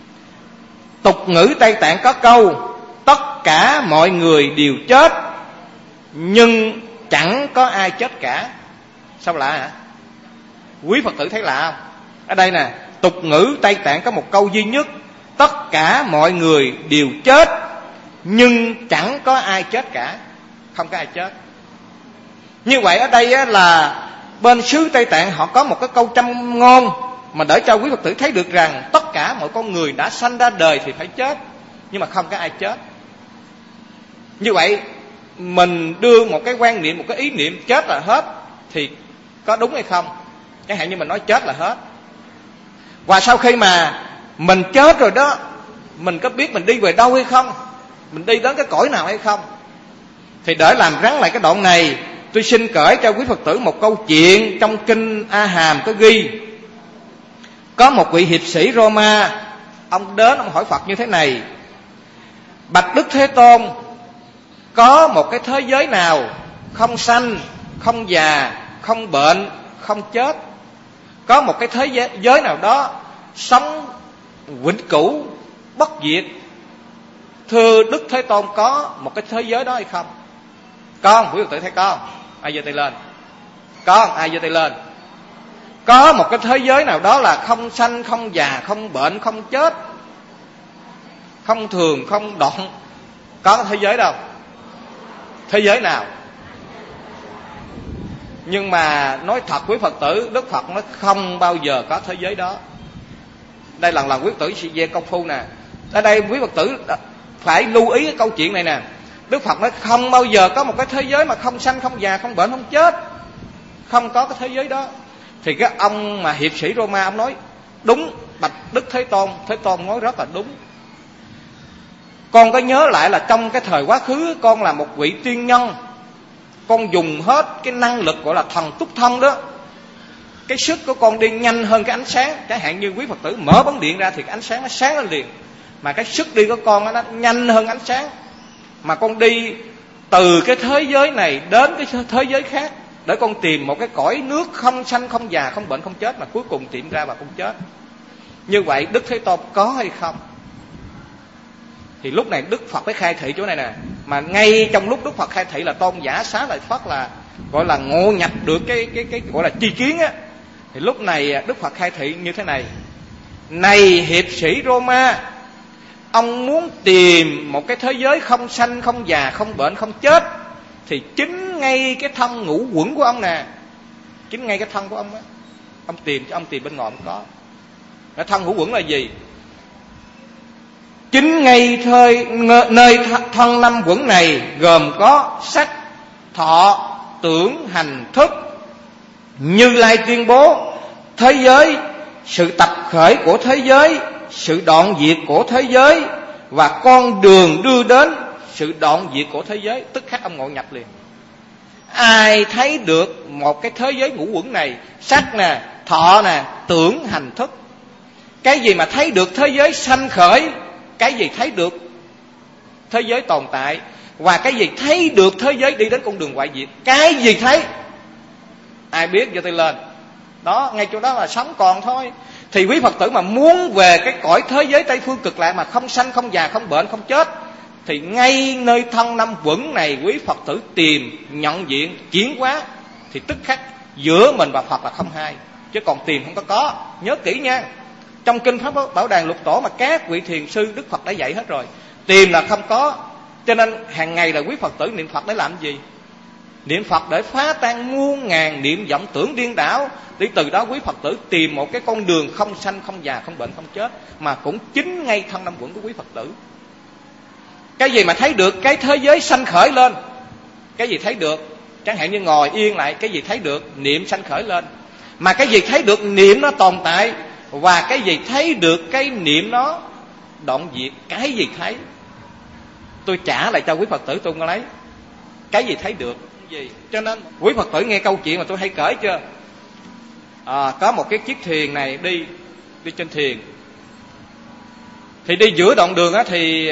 Tục ngữ Tây Tạng có câu tất cả mọi người đều chết nhưng chẳng có ai chết cả. Sao lạ hả? Quý Phật tử thấy lạ không? Ở đây nè, tục ngữ Tây Tạng có một câu duy nhất, tất cả mọi người đều chết nhưng chẳng có ai chết cả. Không có ai chết. Như vậy ở đây là bên xứ Tây Tạng họ có một cái câu châm ngôn mà để cho quý Phật tử thấy được rằng tất cả mọi con người đã sanh ra đời thì phải chết, nhưng mà không có ai chết. Như vậy mình đưa một cái quan niệm, một cái ý niệm chết là hết thì có đúng hay không? Chẳng hạn như mình nói chết là hết, và sau khi mà mình chết rồi đó, mình có biết mình đi về đâu hay không, mình đi đến cái cõi nào hay không? Thì để làm rắn lại cái đoạn này, tôi xin kể cho quý Phật tử một câu chuyện trong kinh A Hàm có ghi. Có một vị hiệp sĩ Roma, ông đến ông hỏi Phật như thế này: bạch Đức Thế Tôn, có một cái thế giới nào không sanh, không già, không bệnh, không chết? Có một cái thế giới nào đó sống vĩnh cửu, bất diệt? Thưa Đức Thế Tôn, có một cái thế giới đó hay không? Con, quý Phật tử thấy con? Ai giơ tay lên? Con, ai giơ tay lên? có một cái thế giới nào đó là không sanh, không già, không bệnh, không chết, không thường, không đoạn? Có thế giới đâu? Thế giới nào? Nhưng mà nói thật quý Phật tử, Đức Phật nói không bao giờ có thế giới đó. Đây lần quý Phật tử sẽ về công phu nè. Ở đây quý Phật tử phải lưu ý cái câu chuyện này nè. Đức Phật nói không bao giờ có một cái thế giới mà không sanh, không già, không bệnh, không chết. Không có cái thế giới đó. Thì cái ông mà hiệp sĩ Roma ông nói đúng, bạch Đức Thế Tôn nói rất là đúng. Con có nhớ lại là trong cái thời quá khứ con là một vị tiên nhân, con dùng hết cái năng lực gọi là thần túc thông đó. Cái sức của con đi nhanh hơn cái ánh sáng. Chẳng hạn như quý Phật tử mở bóng điện ra thì cái ánh sáng nó sáng lên liền. Mà cái sức đi của con nó nhanh hơn ánh sáng. Mà con đi từ cái thế giới này đến cái thế giới khác để con tìm một cái cõi nước không sanh, không già, không bệnh, không chết, mà cuối cùng tìm ra và không chết. Như vậy Đức Thế Tôn có hay không? Thì lúc này Đức Phật phải khai thị chỗ này nè. Mà ngay trong lúc Đức Phật khai thị là Tôn giả Xá Lợi Phất là gọi là ngộ nhập được cái gọi là tri kiến á. Thì lúc này Đức Phật khai thị như thế này: này hiệp sĩ Roma, ông muốn tìm một cái thế giới không sanh, không già, không bệnh, không chết, thì chính ngay cái thân ngũ quẩn của ông nè, chính ngay cái thân của ông á, ông tìm bên ngoài không có. Cái thân ngũ quẩn là gì? Chính ngay nơi thân năm quẩn này gồm có sắc, thọ, tưởng, hành, thức. Như Lai tuyên bố thế giới, sự tập khởi của thế giới, sự đoạn diệt của thế giới và con đường đưa đến sự đoạn diệt của thế giới. Tức khắc ông ngộ nhập liền. Ai thấy được một cái thế giới ngũ quẩn này, sắc nè, thọ nè, tưởng, hành, thức. Cái gì mà thấy được thế giới sanh khởi, cái gì thấy được thế giới tồn tại, và cái gì thấy được thế giới đi đến con đường hoại diệt. Cái gì thấy? Ai biết giơ tay lên. Đó, ngay chỗ đó là sống còn thôi. Thì quý Phật tử mà muốn về cái cõi thế giới Tây Phương Cực Lạc mà không sanh, không già, không bệnh, không chết, thì ngay nơi thân năm quẩn này quý Phật tử tìm, nhận diện, chuyển hóa, thì tức khắc giữa mình và Phật là không hai. Chứ còn tìm không có. Nhớ kỹ nha. Trong kinh Pháp Bảo Đàn Lục Tổ mà các vị thiền sư Đức Phật đã dạy hết rồi. Tìm là không có. Cho nên hàng ngày là quý Phật tử niệm Phật để làm gì? Niệm Phật để phá tan muôn ngàn niệm vọng tưởng điên đảo, để từ đó quý Phật tử tìm một cái con đường không sanh, không già, không bệnh, không chết, mà cũng chính ngay thân năm quẩn của quý Phật tử. Cái gì mà thấy được cái thế giới sanh khởi lên? Cái gì thấy được? Chẳng hạn như ngồi yên lại, cái gì thấy được? Niệm sanh khởi lên. Mà cái gì thấy được niệm nó tồn tại, và cái gì thấy được cái niệm nó đoạn diệt? Cái gì thấy? Tôi trả lại cho quý Phật tử tôi lấy. Cái gì thấy được? Gì? Cho nên quý Phật tử nghe câu chuyện mà tôi hay kể chưa? Có một cái chiếc thuyền này đi trên thuyền. Thì đi giữa đoạn đường á, thì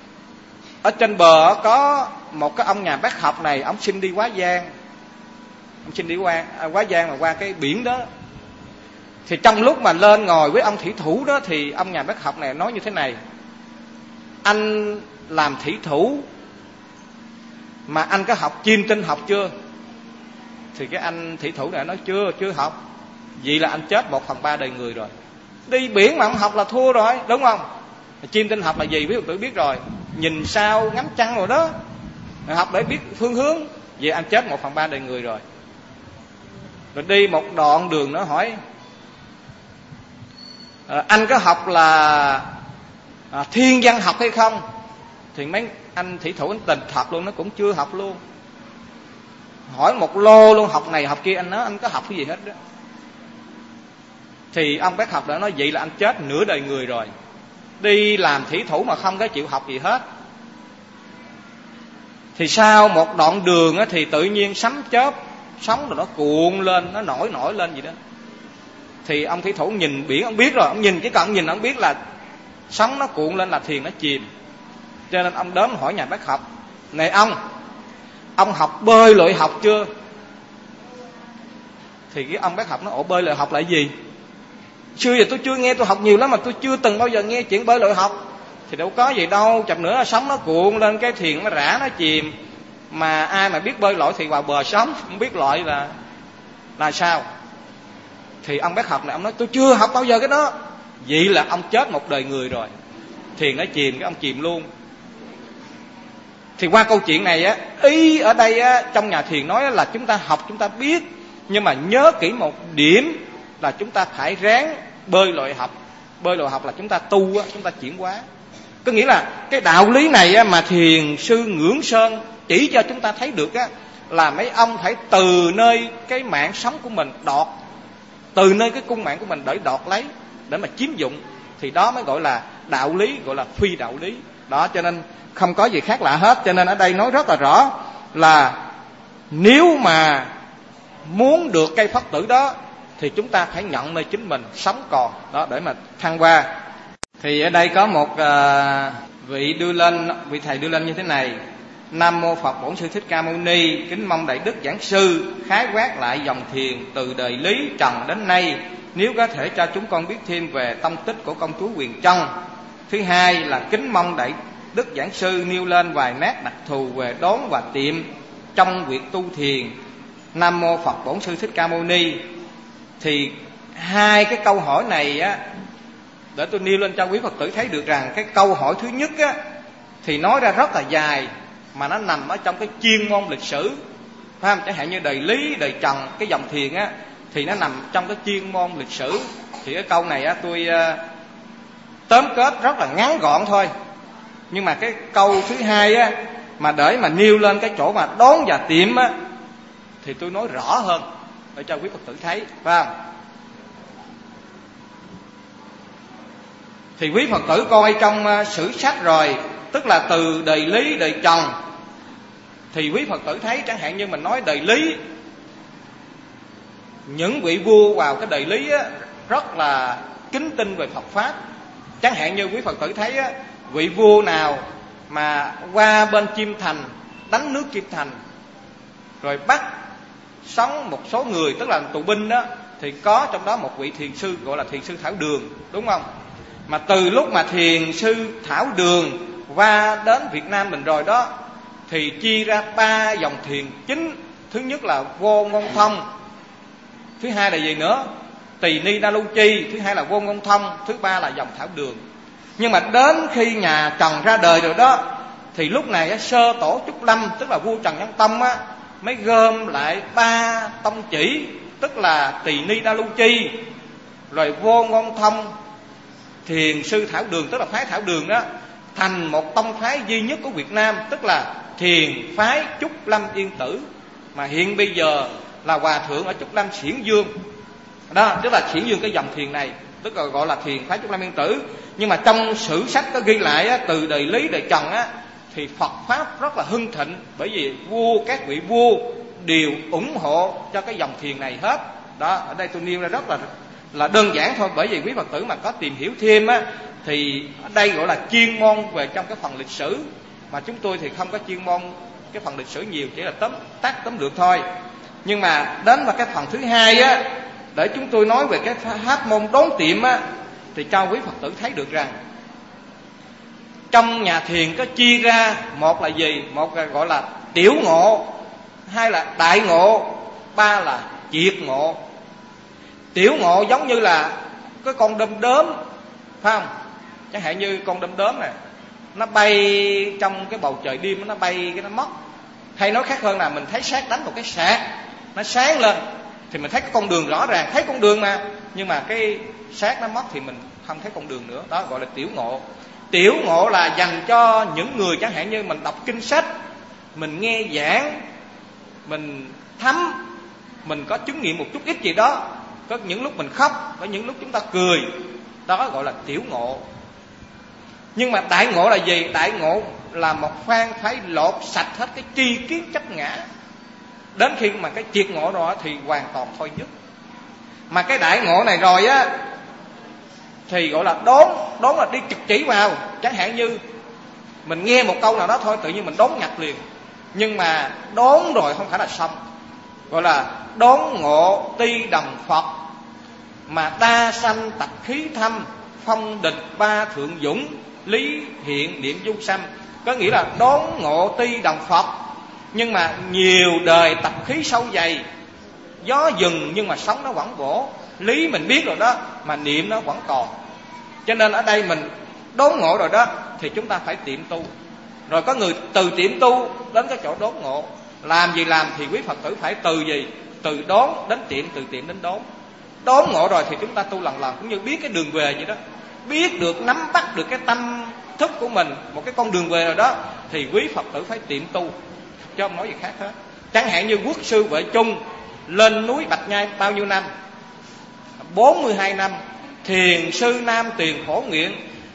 ở trên bờ có một cái ông nhà bác học này, ông xin đi Quá Giang. Ông xin đi Quá Giang mà qua cái biển đó. Thì trong lúc mà lên ngồi với ông thủy thủ đó, thì ông nhà bác học này nói như thế này: anh làm thủy thủ mà anh có học chim tinh học chưa? Thì cái anh thủy thủ này nói chưa học. Vậy là anh chết 1/3 đời người rồi. Đi biển mà không học là thua rồi, đúng không? Chim tinh học là gì quý Phật tử biết rồi. Nhìn sao ngắm trăng rồi đó. Học để biết phương hướng. Vậy anh chết 1/3 đời người rồi. Rồi đi một đoạn đường nó hỏi: anh có học là thiên văn học hay không? Thì mấy anh thủy thủ anh tình thật luôn, nó cũng chưa học luôn. Hỏi một lô luôn, học này học kia. Anh nói anh có học cái gì hết đó. Thì ông bác học đã nói vậy là anh chết nửa đời người rồi. Đi làm thủy thủ mà không có chịu học gì hết. Thì sau một đoạn đường á, thì tự nhiên sấm chớp, sóng rồi nó cuộn lên, nó nổi lên gì đó. Thì ông thủy thủ nhìn biển, ông biết rồi. Ông nhìn, chỉ cần ông nhìn ông biết là sóng nó cuộn lên là thuyền nó chìm. Cho nên ông đến hỏi nhà bác học: này ông học bơi lội học chưa? Thì cái ông bác học nói: ủa bơi lội học là gì? Xưa giờ tôi chưa nghe, tôi học nhiều lắm mà tôi chưa từng bao giờ nghe chuyện bơi lội học. Thì đâu có gì đâu, chập nữa sóng nó cuộn lên, cái thuyền nó rã, nó chìm. Mà ai mà biết bơi lội thì vào bờ sống, không biết lội là sao? Thì ông bác học này ông nói tôi chưa học bao giờ cái đó. Vậy là ông chết một đời người rồi. Thiền nó chìm, cái ông chìm luôn. Thì qua câu chuyện này á, ý ở đây á, trong nhà thiền nói là chúng ta học, chúng ta biết, nhưng mà nhớ kỹ một điểm là chúng ta phải ráng bơi lội học. Bơi lội học là chúng ta tu á, chúng ta chuyển hóa. Có nghĩa là cái đạo lý này á, mà thiền sư Ngưỡng Sơn chỉ cho chúng ta thấy được á, là mấy ông phải từ nơi cái mạng sống của mình đọt, từ nơi cái cung mạng của mình để đọt lấy, để mà chiếm dụng. Thì đó mới gọi là đạo lý, gọi là phi đạo lý. Đó, cho nên không có gì khác lạ hết. Cho nên ở đây nói rất là rõ là nếu mà muốn được cây Phật tử đó thì chúng ta phải nhận nơi chính mình sống còn đó để mà thăng hoa. Thì ở đây có một vị thầy đưa lên như thế này: Nam mô Phật Bổn Sư Thích Ca Mâu Ni, kính mong đại đức giảng sư khái quát lại dòng thiền từ đời Lý Trần đến nay, nếu có thể cho chúng con biết thêm về tông tích của công chúa Huyền Trân. Thứ hai là kính mong đại đức giảng sư nêu lên vài nét đặc thù về đốn và tiệm trong việc tu thiền. Nam mô Phật Bổn Sư Thích Ca Mâu Ni. Thì hai cái câu hỏi này á, để tôi nêu lên cho quý Phật tử thấy được rằng cái câu hỏi thứ nhất á, thì nói ra rất là dài, mà nó nằm ở trong cái chuyên môn lịch sử, phải không? Chẳng hạn như đời Lý, đời Trần, cái dòng thiền á, thì nó nằm trong cái chuyên môn lịch sử. Thì cái câu này á, tôi tóm kết rất là ngắn gọn thôi. Nhưng mà cái câu thứ hai á, mà để mà nêu lên cái chỗ mà đón và tiệm á, thì tôi nói rõ hơn để cho quý Phật tử thấy, phải không? Thì quý Phật tử coi trong sử sách rồi, tức là từ đời Lý, đời Trần, thì quý Phật tử thấy chẳng hạn như mình nói đời Lý, những vị vua vào cái đời Lý á, rất là kính tin về Phật Pháp. Chẳng hạn như quý Phật tử thấy á, vị vua nào mà qua bên Chiêm Thành, đánh nước Chiêm Thành, rồi bắt sống một số người, tức là tù binh đó, thì có trong đó một vị thiền sư gọi là thiền sư Thảo Đường, đúng không? Mà từ lúc mà thiền sư Thảo Đường qua đến Việt Nam mình rồi đó, thì chia ra 3 dòng thiền chính. Thứ nhất là Vô Ngôn Thông, thứ hai là gì nữa? Tỳ Ni Đa Lu Chi, thứ hai là Vô Ngôn Thông, thứ ba là dòng Thảo Đường. Nhưng mà đến khi nhà Trần ra đời rồi đó, thì lúc này sơ tổ Trúc Lâm, tức là vua Trần Nhân Tông á, mới gom lại 3 tông chỉ, tức là Tỳ Ni Đa Lu Chi, rồi Vô Ngôn Thông, thiền sư Thảo Đường, tức là phái Thảo Đường đó, thành một tông phái duy nhất của Việt Nam, tức là thiền phái Trúc Lâm Yên Tử, mà hiện bây giờ là hòa thượng ở Trúc Lâm Xiển Dương đó, tức là Xiển Dương cái dòng thiền này, tức là gọi là thiền phái Trúc Lâm Yên Tử. Nhưng mà trong sử sách có ghi lại á, từ đời Lý, đời Trần á, thì Phật Pháp rất là hưng thịnh, bởi vì các vị vua đều ủng hộ cho cái dòng thiền này hết đó. Ở đây tôi nêu ra rất là đơn giản thôi, bởi vì quý Phật tử mà có tìm hiểu thêm á, thì ở đây gọi là chuyên môn về trong cái phần lịch sử, mà chúng tôi thì không có chuyên môn cái phần lịch sử nhiều, chỉ là tóm lược thôi. Nhưng mà đến vào cái phần thứ hai á, để chúng tôi nói về cái pháp môn đốn tiệm á, thì cho quý Phật tử thấy được rằng trong nhà thiền có chia ra, một là gì? Một là gọi là tiểu ngộ, hai là đại ngộ, ba là triệt ngộ. Tiểu ngộ giống như là cái con đom đóm, phải không? Chẳng hạn như con đom đóm này, nó bay trong cái bầu trời đêm, nó bay cái nó mất. Hay nói khác hơn là mình thấy sét đánh một cái sạc, nó sáng lên thì mình thấy cái con đường rõ ràng, thấy con đường mà, nhưng mà cái sét nó mất thì mình không thấy con đường nữa. Đó gọi là tiểu ngộ. Tiểu ngộ là dành cho những người chẳng hạn như mình đọc kinh sách, mình nghe giảng, mình thấm, mình có chứng nghiệm một chút ít gì đó, có những lúc mình khóc, có những lúc chúng ta cười, đó gọi là tiểu ngộ. Nhưng mà đại ngộ là gì? Đại ngộ là một phan phải lột sạch hết cái tri kiến chấp ngã, đến khi mà cái triệt ngộ rồi thì hoàn toàn thôi dứt. Mà cái đại ngộ này rồi á, thì gọi là đốn là đi trực chỉ vào. Chẳng hạn như mình nghe một câu nào đó thôi, tự nhiên mình đốn nhặt liền. Nhưng mà đốn rồi không phải là xong, gọi là đốn ngộ ti đồng Phật, mà đa sanh tập khí thâm, phong địch ba thượng dũng, lý hiện niệm du sanh. Có nghĩa là đốn ngộ ti đồng Phật, nhưng mà nhiều đời tập khí sâu dày, gió dừng nhưng mà sống nó vẫn vỗ. lý mình biết rồi đó, mà niệm nó vẫn còn. Cho nên ở đây mình đốn ngộ rồi đó, thì chúng ta phải tiệm tu. Rồi có người từ tiệm tu đến cái chỗ đốn ngộ. Làm gì làm thì quý Phật tử phải từ gì? Từ đốn đến tiệm, từ tiệm đến đốn. Đốn ngộ rồi thì chúng ta tu lần lần, cũng như biết cái đường về vậy đó. Biết được, nắm bắt được cái tâm thức của mình, một cái con đường về rồi đó, thì quý Phật tử phải tiệm tu, chứ không nói gì khác hết. Chẳng hạn như quốc sư Huệ Chung lên núi Bạch Nhai bao nhiêu năm? 42 năm. Thiền sư Nam Tuyền Phổ Nguyện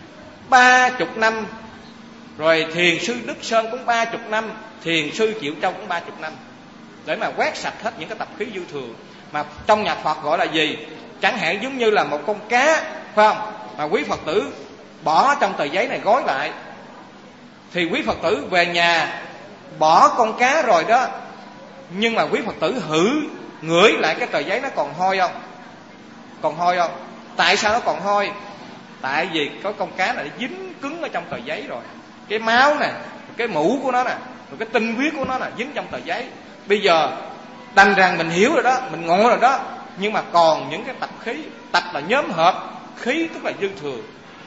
30 năm. Rồi thiền sư Đức Sơn cũng 30 năm. Thiền sư Triệu Châu cũng 30 năm, để mà quét sạch hết những cái tập khí dư thừa. Mà trong nhà Phật gọi là gì? Chẳng hạn giống như là một con cá, phải không? Mà quý Phật tử bỏ trong tờ giấy này gói lại, thì quý Phật tử về nhà bỏ con cá rồi đó, nhưng mà quý Phật tử ngửi lại cái tờ giấy nó còn hôi không? Còn hôi không? Tại sao nó còn hôi? Tại vì có con cá này dính cứng ở trong tờ giấy rồi. Cái máu nè, cái mũ của nó nè, rồi cái tinh huyết của nó nè, dính trong tờ giấy. Bây giờ đành rằng mình hiểu rồi đó, mình ngộ rồi đó, nhưng mà còn những cái tập khí. Tập là nhóm hợp, khí tức là dư thừa.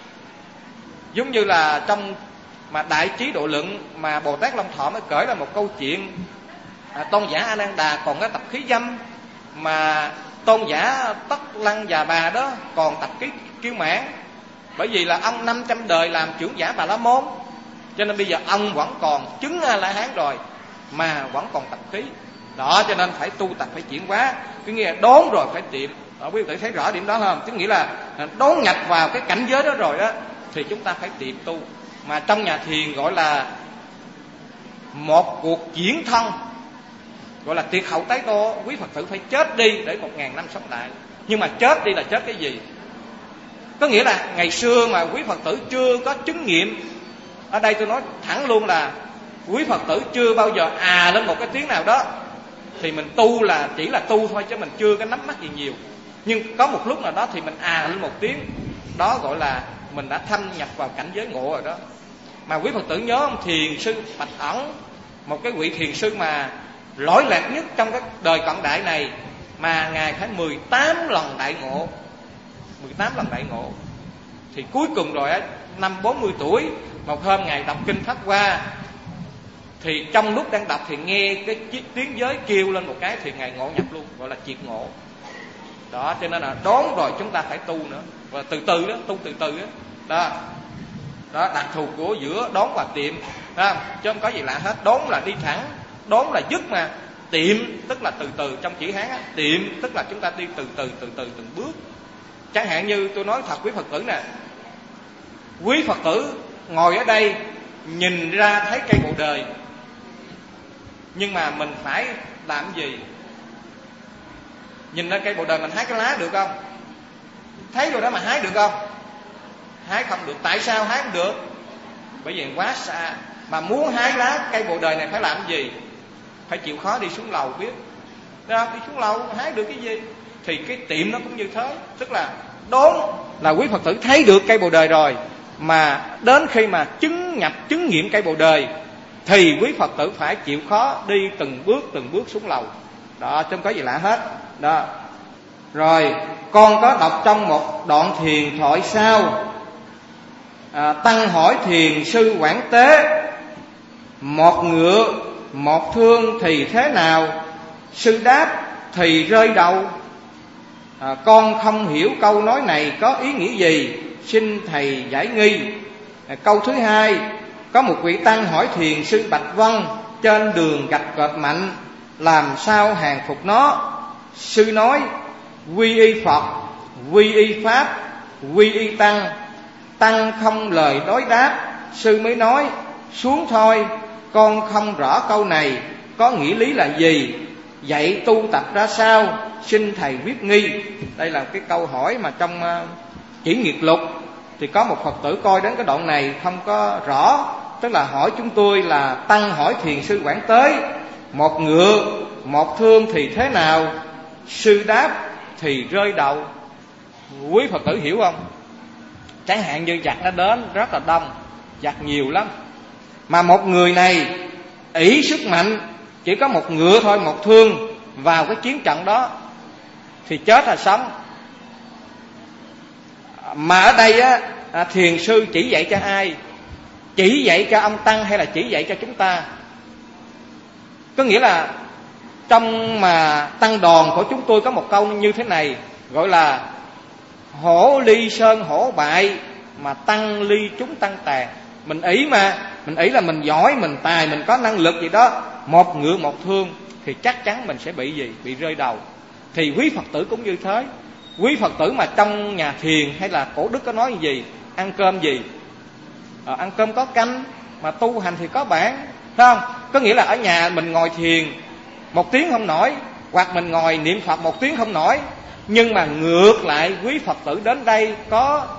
Giống như là trong mà Đại Trí Độ Luận mà Bồ Tát Long Thọ mới kể là một câu chuyện. Tôn giả A Nan Đà còn cái tập khí dâm, mà tôn giả Tất Lăng Già Bà đó còn tập khí kiêu mãn. Bởi vì là ông 500 đời làm trưởng giả Bà La Môn, cho nên bây giờ ông vẫn còn chứng A La Hán rồi mà vẫn còn tập khí đó. Cho nên phải tu tập, phải chuyển hóa. Cứ nghĩa là đốn rồi phải tiệm. Quý vị thấy rõ điểm đó không? Tức nghĩa là đốn nhập vào cái cảnh giới đó rồi đó, thì chúng ta phải tiệm tu. Mà trong nhà thiền gọi là một cuộc diễn thân, gọi là tiệt hậu tái tô. Quý Phật tử phải chết đi để 1000 năm sống lại. Nhưng mà chết đi là chết cái gì? Có nghĩa là ngày xưa mà quý Phật tử chưa có chứng nghiệm. Ở đây tôi nói thẳng luôn là quý Phật tử chưa bao giờ lên một cái tiếng nào đó, thì mình tu là chỉ là tu thôi, chứ mình chưa có nắm bắt gì nhiều. Nhưng có một lúc nào đó thì mình lên một tiếng, đó gọi là mình đã thâm nhập vào cảnh giới ngộ rồi đó. Mà quý Phật tử nhớ không? Thiền sư Bạch Ẩn, một cái vị thiền sư mà lỗi lạc nhất trong cái đời cận đại này, mà ngài phải 18 lần đại ngộ. 18 lần đại ngộ. Thì cuối cùng rồi á, năm 40 tuổi, một hôm ngài đọc kinh Pháp Hoa, thì trong lúc đang đọc thì nghe cái tiếng giới kêu lên một cái, thì ngài ngộ nhập luôn, gọi là triệt ngộ. Đó, cho nên là đốn rồi chúng ta phải tu nữa, và từ từ đó, tu từ từ đó. Đó, đặc thù của giữa đốn và tiệm, đó, chứ không có gì lạ hết. Đốn là đi thẳng, đốn là dứt mà. Tiệm tức là từ từ, trong chữ Hán á, tiệm tức là chúng ta đi từ từ từng bước. Chẳng hạn như tôi nói thật quý Phật tử nè, quý Phật tử ngồi ở đây nhìn ra thấy cây bồ đề, nhưng mà mình phải làm gì? Nhìn ra cây bồ đề mình hái cái lá được không? Thấy rồi đó mà hái được không? Hái không được. Tại sao hái không được? Bởi vì quá xa. Mà muốn hái lá cây bồ đề này phải làm gì? Phải chịu khó đi xuống lầu biết. Đó, đi xuống lầu hái được cái gì? Thì cái tiệm nó cũng như thế. Tức là đốn là quý Phật tử thấy được cây bồ đề rồi, mà đến khi mà chứng nghiệm cây bồ đề thì quý Phật tử phải chịu khó đi từng bước xuống lầu. Đó, chứ không có gì lạ hết. Đó. Rồi, con có đọc trong một đoạn thiền thoại sau, Tăng hỏi thiền sư Quảng Tế: một ngựa một thương thì thế nào? Sư đáp: thì rơi đầu. Con không hiểu câu nói này có ý nghĩa gì, xin thầy giải nghi. Câu thứ hai, có một vị tăng hỏi thiền sư Bạch Vân: trên đường gạch cọp mạnh, làm sao hàng phục nó? Sư nói: quy y Phật, quy y Pháp, quy y Tăng. Tăng không lời đối đáp. Sư mới nói: xuống thôi, con không rõ câu này có nghĩa lý là gì, vậy tu tập ra sao, xin thầy viết nghi. Đây là cái câu hỏi mà trong Chỉ Nghiệt Lục thì có một Phật tử coi đến cái đoạn này không có rõ. Tức là hỏi chúng tôi là Tăng hỏi thiền sư Quảng Tế: một ngựa một thương thì thế nào? Sư đáp: thì rơi đầu. Quý Phật tử hiểu không? Chẳng hạn như giặc nó đến rất là đông, giặc nhiều lắm, mà một người này ỷ sức mạnh, chỉ có một ngựa thôi, một thương vào cái chiến trận đó, thì chết là sống. Mà ở đây á, thiền sư chỉ dạy cho ai? Chỉ dạy cho ông tăng hay là chỉ dạy cho chúng ta? Có nghĩa là trong mà tăng đoàn của chúng tôi có một câu như thế này, gọi là hổ ly sơn hổ bại, mà tăng ly chúng tăng tàn. Mình ý mà, mình ý là mình giỏi, mình tài, mình có năng lực gì đó, một ngựa một thương thì chắc chắn mình sẽ bị gì? Bị rơi đầu. Thì quý Phật tử cũng như thế. Quý Phật tử mà trong nhà thiền hay là cổ đức có nói gì? Ăn cơm gì? Ăn cơm có canh, mà tu hành thì có bản, phải không? Có nghĩa là ở nhà mình ngồi thiền 1 tiếng không nổi, hoặc mình ngồi niệm Phật 1 tiếng không nổi. Nhưng mà ngược lại, quý Phật tử đến đây có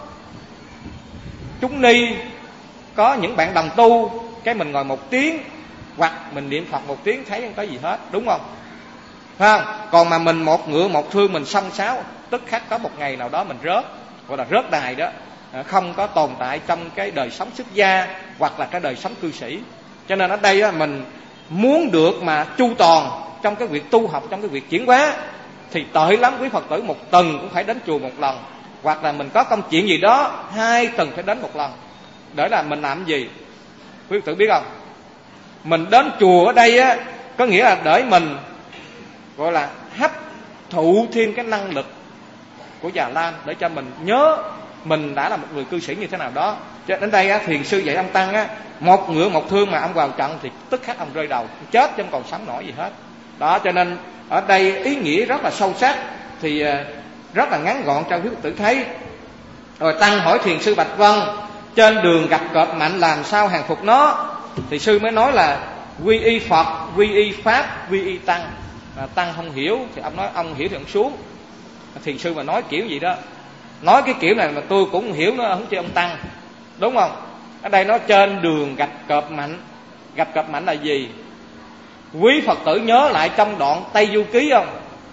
chúng ni, có những bạn đồng tu, cái mình ngồi 1 tiếng hoặc mình niệm Phật 1 tiếng thấy không có gì hết, đúng không? Phải không? Còn mà mình một ngựa một thương, mình xông xáo, tức khắc có một ngày nào đó mình rớt, gọi là rớt đài đó, không có tồn tại trong cái đời sống xuất gia hoặc là cái đời sống cư sĩ. Cho nên ở đây á, mình muốn được mà chu toàn trong cái việc tu học, trong cái việc chuyển hóa, thì tội lắm quý Phật tử 1 tuần cũng phải đến chùa 1 lần, hoặc là mình có công chuyện gì đó 2 tuần phải đến 1 lần. Để là mình làm gì? Quý Phật tử biết không? Mình đến chùa ở đây á, có nghĩa là để mình gọi là hấp thụ thêm cái năng lực của Già Lam, để cho mình nhớ mình đã là một người cư sĩ như thế nào đó. Cho đến đây á, thiền sư dạy ông tăng á, 1 ngựa 1 thương mà ông vào trận thì tức khắc ông rơi đầu, chết chứ không còn sống nổi gì hết. Đó, cho nên ở đây ý nghĩa rất là sâu sắc, thì rất là ngắn gọn cho quý Phật tử thấy. Rồi tăng hỏi thiền sư Bạch Vân, trên đường gặp cọp mạnh làm sao hàng phục nó? Thì sư mới nói là quy y Phật, quy y Pháp, quy y Tăng. Tăng không hiểu thì ông nói ông hiểu thì ông xuống. Thiền sư mà nói kiểu gì đó, nói cái kiểu này mà tôi cũng hiểu, nó không chịu ông Tăng, đúng không? Ở đây nói trên đường gặp cọp mạnh. Gặp cọp mạnh là gì? Quý Phật tử nhớ lại trong đoạn Tây Du Ký không?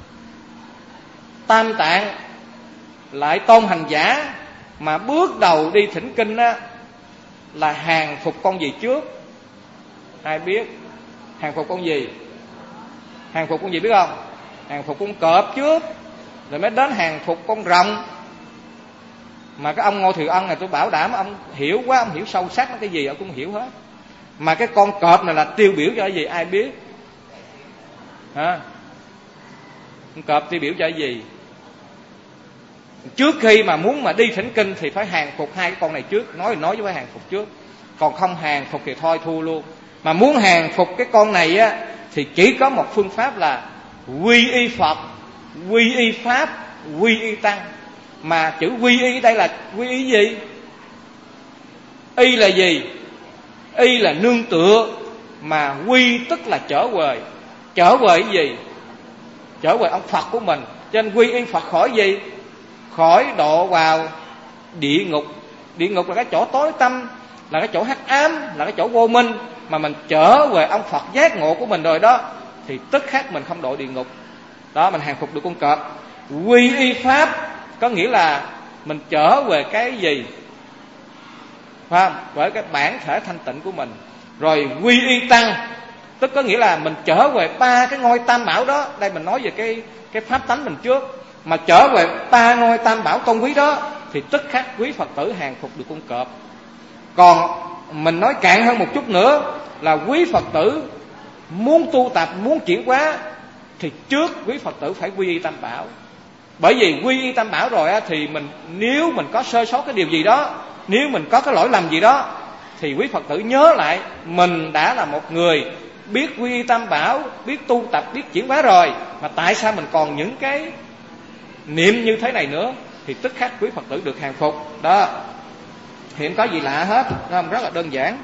Tam Tạng lại tôn hành giả mà bước đầu đi thỉnh kinh á, là hàng phục con gì trước? Ai biết? Hàng phục con gì? Hàng phục con gì biết không? Hàng phục con cọp trước, rồi mới đến hàng phục con rồng. Mà cái ông Ngô Thừa Ân này tôi bảo đảm ông hiểu quá, ông hiểu sâu sắc cái gì ông cũng hiểu hết. Mà cái con cọp này là tiêu biểu cho cái gì ai biết? Hả? Con cọp tiêu biểu cho cái gì? Trước khi mà muốn mà đi thỉnh kinh thì phải hàng phục 2 cái con này trước, nói với phải hàng phục trước. Còn không hàng phục thì thôi thua luôn. Mà muốn hàng phục cái con này á, thì chỉ có một phương pháp là quy y Phật, quy y Pháp, quy y Tăng. Mà chữ quy y đây là quy y gì? Y là gì? Y là nương tựa, mà quy tức là trở về. Trở về cái gì? Trở về ông Phật của mình. Cho nên quy y Phật khỏi gì? Khỏi độ vào địa ngục. Địa ngục là cái chỗ tối tăm, là cái chỗ hắc ám, là cái chỗ vô minh. Mà mình trở về ông Phật giác ngộ của mình rồi đó, thì tức khắc mình không độ địa ngục. Đó, mình hàng phục được con cọp. Quy y Pháp có nghĩa là mình trở về cái gì? Phải không? Với cái bản thể thanh tịnh của mình. Rồi quy y Tăng tức có nghĩa là mình trở về 3 cái ngôi tam bảo đó. Đây mình nói về cái pháp tánh mình trước. Mà trở về 3 ngôi tam bảo tôn quý đó, thì tức khắc quý Phật tử hàng phục được con cọp. Còn mình nói cạn hơn một chút nữa, là quý Phật tử muốn tu tập, muốn chuyển hóa, thì trước quý Phật tử phải quy y tam bảo. Bởi vì quy y tam bảo rồi á, thì mình nếu mình có sơ sót cái điều gì đó, nếu mình có cái lỗi lầm gì đó, thì quý Phật tử nhớ lại mình đã là một người biết quy y tam bảo, biết tu tập, biết chuyển hóa rồi, mà tại sao mình còn những cái niệm như thế này nữa, thì tức khắc quý Phật tử được hàng phục. Đó, hiện có gì lạ hết, rất là đơn giản.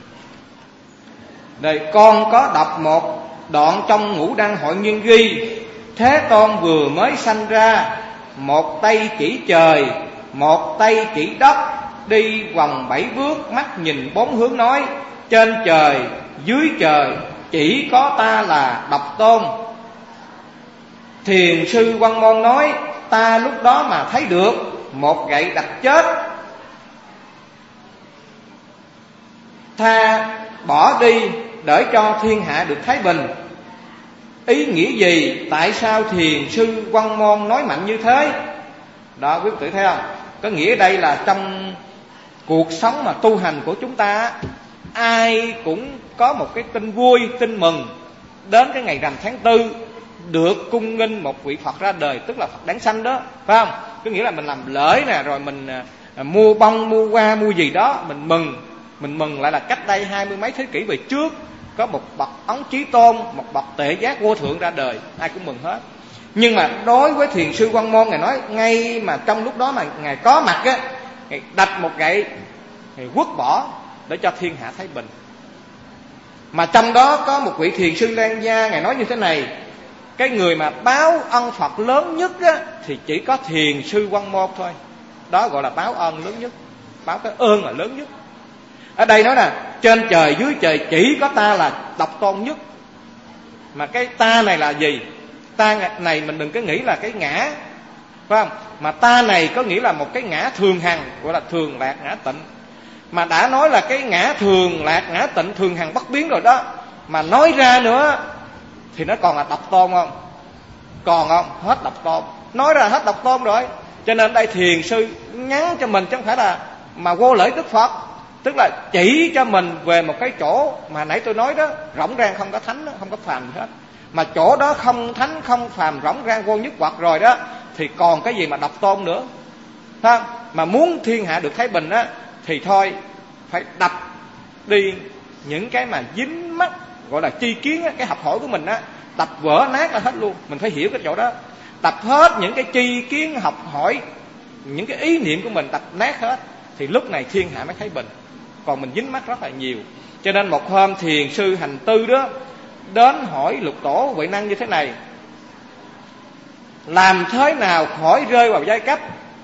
Đây, con có đọc một đoạn trong Ngũ Đăng Hội Nguyên ghi: Thế Tôn vừa mới sanh ra, một tay chỉ trời, một tay chỉ đất, đi vòng 7 bước, mắt nhìn 4 hướng nói: trên trời, dưới trời, chỉ có ta là độc tôn. Thiền sư Văn Môn nói: ta lúc đó mà thấy được, một gậy đập chết, tha bỏ đi để cho thiên hạ được thái bình. Ý nghĩa gì? Tại sao thiền sư Văn Môn nói mạnh như thế? Đó, quý vị thấy không? Có nghĩa đây là trong cuộc sống mà tu hành của chúng ta, ai cũng có một cái tin vui, tin mừng đến cái ngày rằm tháng 4 được cung nghinh một vị Phật ra đời, tức là Phật đản sanh đó, phải không? Có nghĩa là mình làm lễ nè, rồi mình mua bông, mua hoa, mua gì đó, mình mừng lại là cách đây 20 mấy thế kỷ về trước có một bậc ấn chí tôn, một bậc tệ giác vô thượng ra đời, ai cũng mừng hết. Nhưng mà đối với thiền sư Quan Môn, ngài nói ngay mà trong lúc đó mà ngài có mặt á, ngài đặt một gậy, ngài quất bỏ để cho thiên hạ thái bình. Mà trong đó có một vị thiền sư Lan Gia, ngài nói như thế này: cái người mà báo ân Phật lớn nhất á, thì chỉ có thiền sư Quan Môn thôi. Đó gọi là báo ân lớn nhất, báo cái ơn là lớn nhất. Ở đây nói là trên trời dưới trời chỉ có ta là độc tôn nhất. Mà cái ta này là gì? Ta này mình đừng có nghĩ là cái ngã, phải không? Mà ta này có nghĩa là một cái ngã thường hằng, gọi là thường lạc ngã tịnh. Mà đã nói là cái ngã thường lạc ngã tịnh, thường hằng bất biến rồi đó, mà nói ra nữa thì nó còn là độc tôn không? Còn không? Hết độc tôn. Nói ra hết độc tôn rồi. Cho nên đây thiền sư nhắn cho mình chứ không phải là mà vô lễ Đức Phật, tức là chỉ cho mình về một cái chỗ mà nãy tôi nói đó, rỗng rang không có thánh, không có phàm gì hết. Mà chỗ đó không thánh không phàm, rỗng rang vô nhất quật rồi đó, thì còn cái gì mà độc tôn nữa, phải không? Mà muốn thiên hạ được thái bình á, thì thôi phải đập đi những cái mà dính mắc, gọi là tri kiến á, cái học hỏi của mình á, đập vỡ nát ra hết luôn. Mình phải hiểu cái chỗ đó, đập hết những cái tri kiến học hỏi, những cái ý niệm của mình đập nát hết, thì lúc này thiên hạ mới thái bình. Còn mình dính mắc rất là nhiều. Cho nên một hôm thiền sư Hành Tư đó đến hỏi Lục Tổ Huệ Năng như thế này: làm thế nào khỏi rơi vào giai cấp?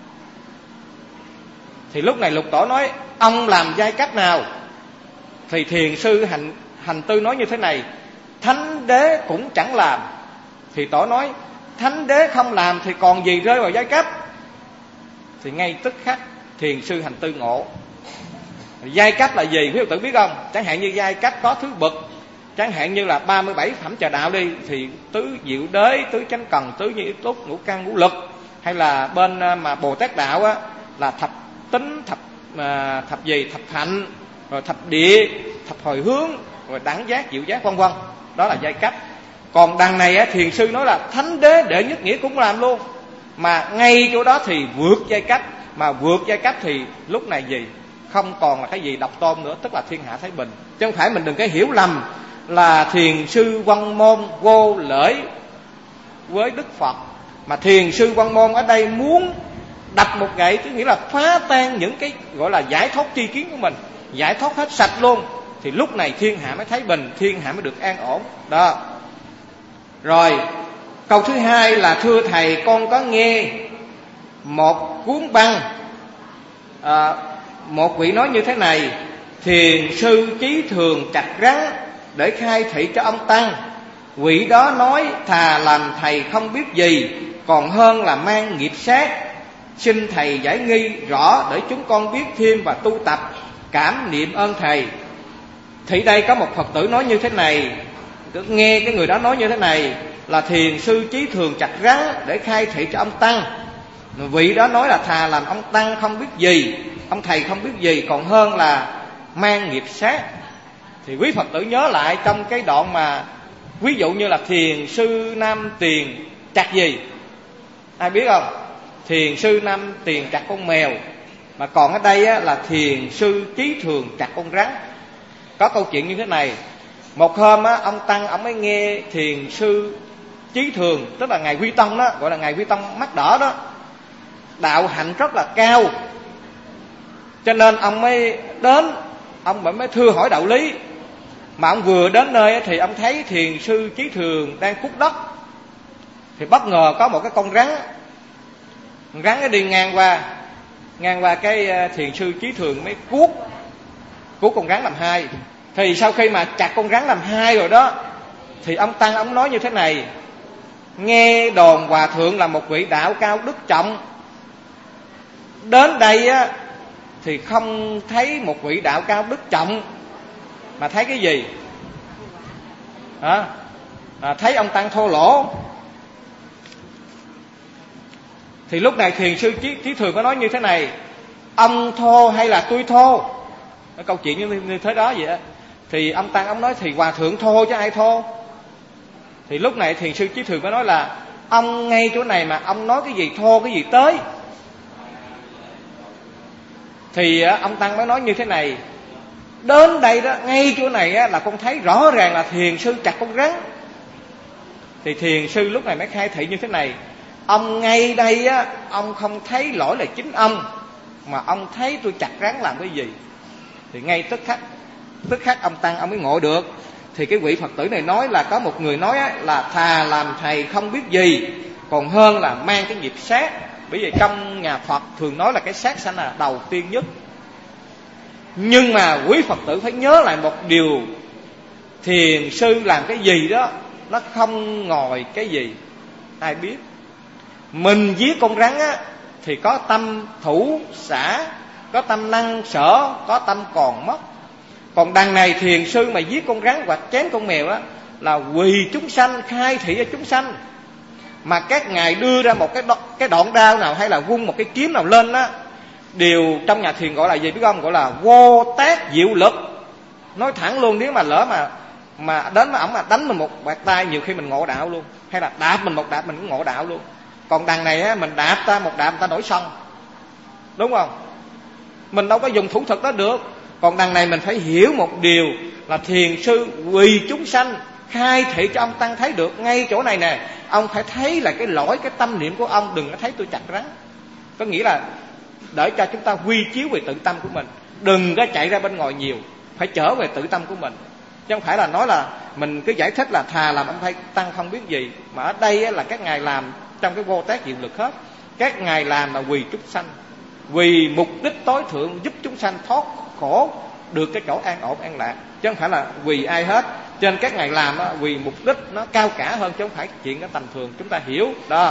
Thì lúc này Lục Tổ nói: ông làm giai cấp nào? Thì thiền sư Hành Tư nói như thế này: thánh đế cũng chẳng làm. Thì Tổ nói: thánh đế không làm thì còn gì rơi vào giai cấp? Thì ngay tức khắc thiền sư Hành Tư ngộ. Giai cấp là gì quý Phật tử biết không? Chẳng hạn như giai cấp có thứ bậc, chẳng hạn như là 37 phẩm trà đạo đi, thì tứ diệu đế, tứ chánh cần, tứ như ý túc, ngũ căn ngũ lực. Hay là bên mà Bồ Tát đạo á, là thập tính, thập gì, thập hạnh, rồi thập địa, thập hồi hướng, rồi đẳng giác, diệu giác, vân vân. Đó là giai cấp. Còn đằng này á, thiền sư nói là thánh đế đệ nhất nghĩa cũng làm luôn. Mà ngay chỗ đó thì vượt giai cấp. Mà vượt giai cấp thì lúc này gì? Không còn là cái gì độc tôn nữa, tức là thiên hạ thái bình. Chứ không phải mình đừng có hiểu lầm là thiền sư Văn Môn vô lễ với Đức Phật. Mà thiền sư Văn Môn ở đây muốn đập một gậy, tức nghĩa là phá tan những cái gọi là giải thoát tri kiến của mình, giải thoát hết sạch luôn, thì lúc này thiên hạ mới thái bình, thiên hạ mới được an ổn đó. Rồi câu thứ hai là: thưa thầy, con có nghe một cuốn băng, một vị nói như thế này: thiền sư Chí Thường chặt rắn để khai thị cho ông tăng. Vị đó nói: thà làm thầy không biết gì, còn hơn là mang nghiệp sát. Xin thầy giải nghi rõ để chúng con biết thêm và tu tập, cảm niệm ơn thầy. Thì đây có một Phật tử nói như thế này, nghe cái người đó nói như thế này là thiền sư Chí Thường chặt rắn để khai thị cho ông tăng. Vị đó nói là thà làm ông tăng không biết gì, ông thầy không biết gì, còn hơn là mang nghiệp sát. Thì quý Phật tử nhớ lại trong cái đoạn mà ví dụ như là thiền sư Nam Tiền chặt gì, ai biết không? Thiền sư Nam Tiền chặt con mèo. Mà còn ở đây á, là thiền sư Chí Thường chặt con rắn. Có câu chuyện như thế này: một hôm á, ông tăng ông mới nghe thiền sư Chí Thường, tức là ngài Quy Tông đó, gọi là ngài Quy Tông mắt đỏ đó, đạo hạnh rất là cao. Cho nên ông mới đến, ông mới thưa hỏi đạo lý. Mà ông vừa đến nơi thì ông thấy thiền sư Chí Thường đang cuốc đất. Thì bất ngờ có một cái con rắn nó đi ngang qua cái thiền sư Chí Thường mới cuốc con rắn làm hai. Thì sau khi mà chặt con rắn làm hai rồi đó, thì ông tăng ông nói như thế này: nghe đồn hòa thượng là một vị đạo cao đức trọng, đến đây á thì không thấy một vị đạo cao đức trọng, mà thấy cái gì? Thấy ông tăng thô lỗ. Thì lúc này thiền sư Chí Thường có nói như thế này: ông thô hay là tôi thô? Cái câu chuyện như thế đó vậy á. Thì ông Tăng ông nói thì hòa thượng thô chứ ai thô. Thì lúc này thiền sư Chí Thường có nói là ông ngay chỗ này mà ông nói cái gì thô cái gì tới. Thì ông Tăng mới nói như thế này: đến đây đó, ngay chỗ này á, là con thấy rõ ràng là thiền sư chặt con rắn. Thì thiền sư lúc này mới khai thị như thế này: ông ngay đây á, ông không thấy lỗi là chính ông, mà ông thấy tôi chặt rắn làm cái gì. Thì ngay tức khắc ông Tăng ông mới ngộ được. Thì cái vị Phật tử này nói là có một người nói á, là thà làm thầy không biết gì còn hơn là mang cái nghiệp sát. Bởi vì trong nhà Phật thường nói là cái sát sanh là đầu tiên nhất. Nhưng mà quý Phật tử phải nhớ lại một điều: thiền sư làm cái gì đó nó không ngồi cái gì ai biết. Mình giết con rắn á thì có tâm thủ xả, có tâm năng sở, có tâm còn mất. Còn đằng này thiền sư mà giết con rắn hoặc chém con mèo á là quỳ chúng sanh, khai thị cho chúng sanh. Mà các ngài đưa ra một cái đoạn đao nào hay là vung một cái kiếm nào lên á, đều trong nhà thiền gọi là gì biết không? Gọi là vô tác diệu lực. Nói thẳng luôn, nếu mà lỡ mà đến mà ổng mà đánh mình một bạt tay, nhiều khi mình ngộ đạo luôn. Hay là đạp mình một đạp mình cũng ngộ đạo luôn. Còn đằng này á, mình đạp ta một đạp ta nổi sân, đúng không? Mình đâu có dùng thủ thuật đó được. Còn đằng này mình phải hiểu một điều là thiền sư quỳ chúng sanh, khai thị cho ông Tăng thấy được ngay chỗ này nè. Ông phải thấy là cái lỗi, cái tâm niệm của ông, đừng có thấy tôi chặt rắn. Có nghĩa là để cho chúng ta quy chiếu về tự tâm của mình, đừng có chạy ra bên ngoài nhiều, phải trở về tự tâm của mình. Chứ không phải là nói là mình cứ giải thích là thà làm ông Tăng không biết gì. Mà ở đây là các ngài làm trong cái vô tác diệu lực hết. Các ngài làm là quỳ chúng sanh, vì mục đích tối thượng giúp chúng sanh thoát khổ, được cái chỗ an ổn an lạc, chứ không phải là vì ai hết. Cho nên các ngài làm đó, vì mục đích nó cao cả hơn, chứ không phải chuyện cái tầm thường chúng ta hiểu đó.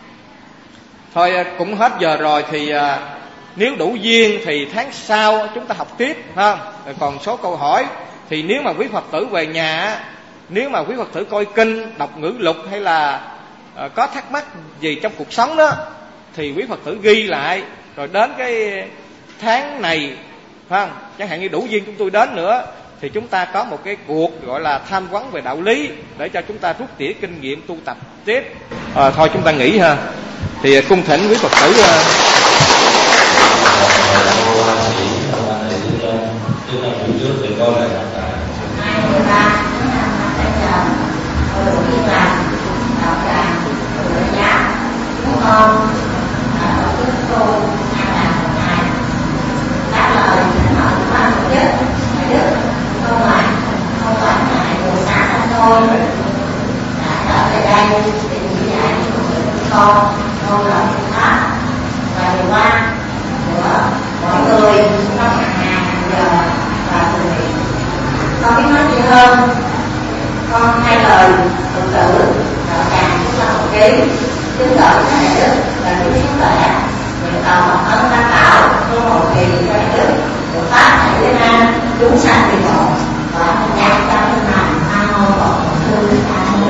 Thôi cũng hết giờ rồi, thì nếu đủ duyên thì tháng sau chúng ta học tiếp ha. Còn số câu hỏi thì nếu mà quý Phật tử về nhà, nếu mà quý Phật tử coi kinh, đọc ngữ lục hay là có thắc mắc gì trong cuộc sống đó, thì quý Phật tử ghi lại, rồi đến cái tháng này không, chẳng hạn như đủ duyên chúng tôi đến nữa, thì chúng ta có một cái cuộc gọi là tham vấn về đạo lý, để cho chúng ta rút tỉa kinh nghiệm tu tập tiếp. Thôi chúng ta nghỉ ha. Thì cung thỉnh quý Phật tử con là pháp và điều quan của mọi người trong hàng giờ và từ thiện. Con biết nói gì hơn, con hai lời tự tử đạo tràng của con một ký chứng lợi các đại đức và những sức khỏe nguyện cầu một ơn tam bảo cho một kỳ cho đại đức được pháp tại Việt Nam chúng sanh bị ngộ và một nhà trong thân hành. Nam mô Phật.